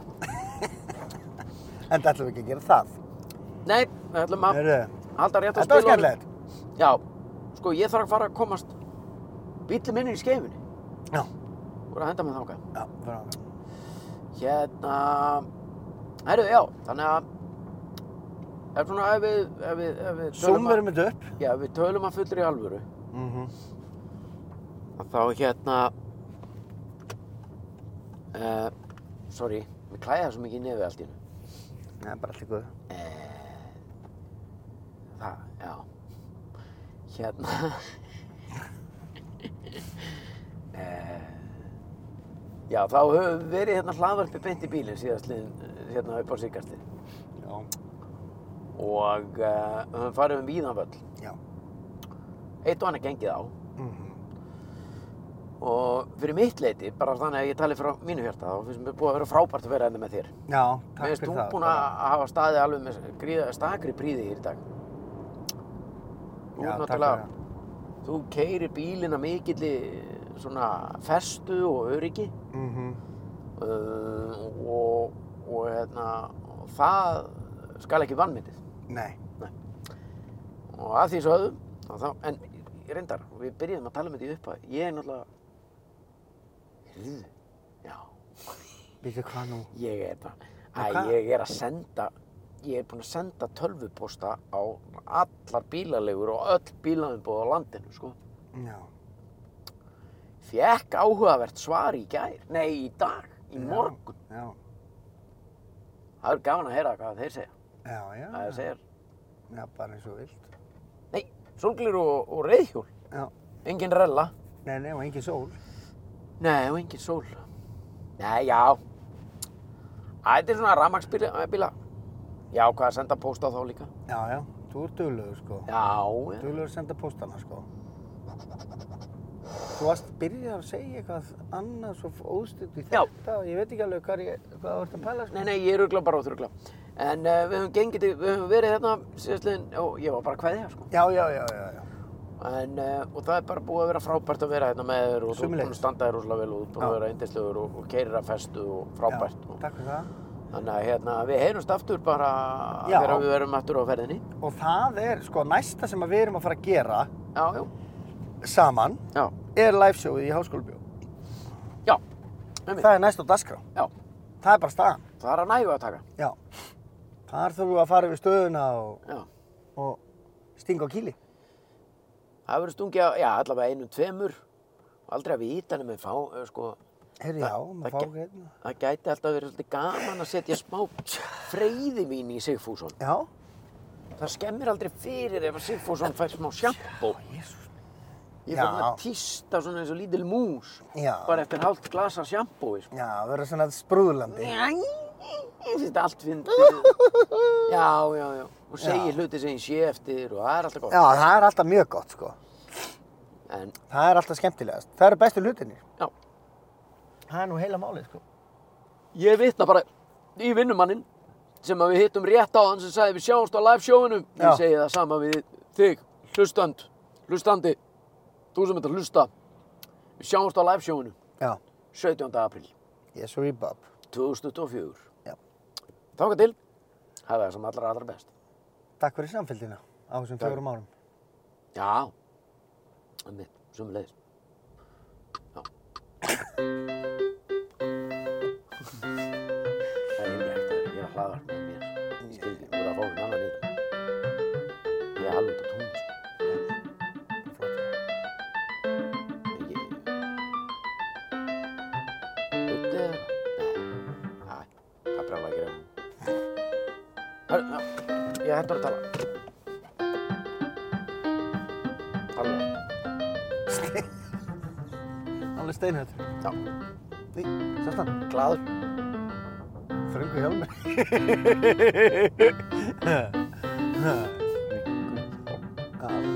En það ætlum við ekki að gera það. Nei, við ætlum að Heyrðu, halda rétt á þetta var spilunum. skemmtilegt. Já, sko, ég þarf að fara að komast bíllinn minn er í Skeifunni. Já, Voru að henda mig þangað. já, fyrir á. Hérna, heyrðu, já, þannig að ef svona, ef við, ef við, ef við Zoom verðum þetta upp. já, ef við tölum að fullri alvöru, Mhm. að þá hérna, uh, sorry, við klæða svo mikið í nefið allt í hennu. Nei, bara allir góð. Það, já, hérna, uh, já, þá höfum við verið hérna hlaðvarpi beint í bílinn síðastliðin, hérna upp á Siggastlið. Já, Og uh, höfum farið um víðan völl. já. Eitt og annað gengið á. Mhm. Og fyrir mitt leyti, bara þannig að ég tali frá mínu hjarta, þá finnst mér búið að vera frábært að vera hérna með þér. Já, Mér takk finnst fyrir þú það. búin að hafa staðið alveg með gríða, stakri príði hér í dag. Þú Já, ert takk náttúrulega, fyrir þú keyrir bílinn að mikilli svona festu og öryggi. Mhm. Uh, og, og hérna, og það skal ekki vanmetið. Nei. Og að því sögðu, þá, en reyndar, og við byrjuðum að tala um þetta í upphæð. Ég er náttúrulega, heyrðu, já, Býtu hvað nú? ég er bara, En æ, hvað? ég er að senda, ég er búinn að senda tölvupósta á allar bílaleigur og öll bílaumboð á landinu, sko. Já. Fékk áhugavert svar í gær, nei, í dag, í morgun. Já. Það er gaman að heyra hvað þeir segja. Já, já. Það segir, Já, bara eins og vilt. nei, sólglir og, og reiðhjól, Já. engin rella. Nei, nei, og engin sól. Nei, og engin sól. Nei, já. Æ, þetta er svona rafmagnsbíla. Já, hvað að senda pósta á þá líka? Já, já. Þú ert duglegur, sko. Já, já. Duglegur að senda póstana, sko. Þú varst byrjað að segja eitthvað annað svo óstutt í Já. þetta og ég veit ekki alveg hvað, ég, hvað þú ert að pæla, sko. Nei, nei, ég er ruglað bara óþrugla. En uh, við höfum gengið, til- við höfum verið hérna síðastliðin og ég var bara að kveðja, sko. Já, já, já, já, já. En, uh, og það er bara búið að vera frábært að vera hérna með þér og þú ert búinn Sömuleiðis. að standa þér rosalega vel og þú ert búinn Já. að vera yndislegur og, og keyrir að festu og frábært. Já, Og, takk fyrir það. þannig að hérna, við heyrumst aftur bara Já. þegar við verum aftur á ferðinni. Og það er, sko, næsta sem að við erum að fara að gera Já, já, saman já, er liveshowið í Háskólabíó. já, einmitt. Það er næst á dagskrá. Já, Það er bara staðan. það er að nægu að taka. Já. Þar þurfum við að fara yfir stöðuna og, Já. og stinga á kýli. Það verður stungið á, já, allavega einum, tveimur. Aldrei að vita nema fá, eh, sko, Heyrðu, Það- já, maður það fá ge- hérna. það gæti alltaf verið svolítið gaman að setja smá freyðivín í Sigfússon. Já. Það skemmir aldrei fyrir ef að Sigfússon fær smá sjampó. Jésús. Ég fór Já. að tísta svona eins og lítil mús. Já. Bara eftir hálft glas af sjampói, sko. Já, verður svona sprúðlandi. Ég finnst allt fyndið. Já, já, já. Og segir hluti sem ég sé eftir og það er alltaf gott. Já, það er alltaf mjög gott, sko. En, Það er alltaf skemmtilegast. Það eru bestu hlutinir. já. Það er nú heila málið, sko. Ég vitna bara í vinnumanninn sem að við hittum rétt á hann sem sagði við sjáumst á live showinu. Já. Ég segi það sama við þig, hlustand, hlustandi, þú sem ert að hlusta. Við sjáumst á live showinu Já. sautjánda apríl Yes, we bub. tvö þúsund tuttugu og fjögur. Já. Þangað til, hafa það sem allra allra best. Takk fyrir samfélgina á þessum Takk. fjórum árum. Já, einmitt, sömuleiðis. Já. Það er ekki hægt að vera, ég er að hlaða með mér. Ég skil ekki, þú er að fá einn annan í það. Ég er alveg út á tónum, sko. Flott. Ekki... Utti eða? Nei. Æ, það er brjálæði að gera hún. Hörru, já, ég hætti bara að tala. Alveg. Alveg steinhættur. Já, Ný, sérst hann? glaður. Þröngu hjálmi. Alveg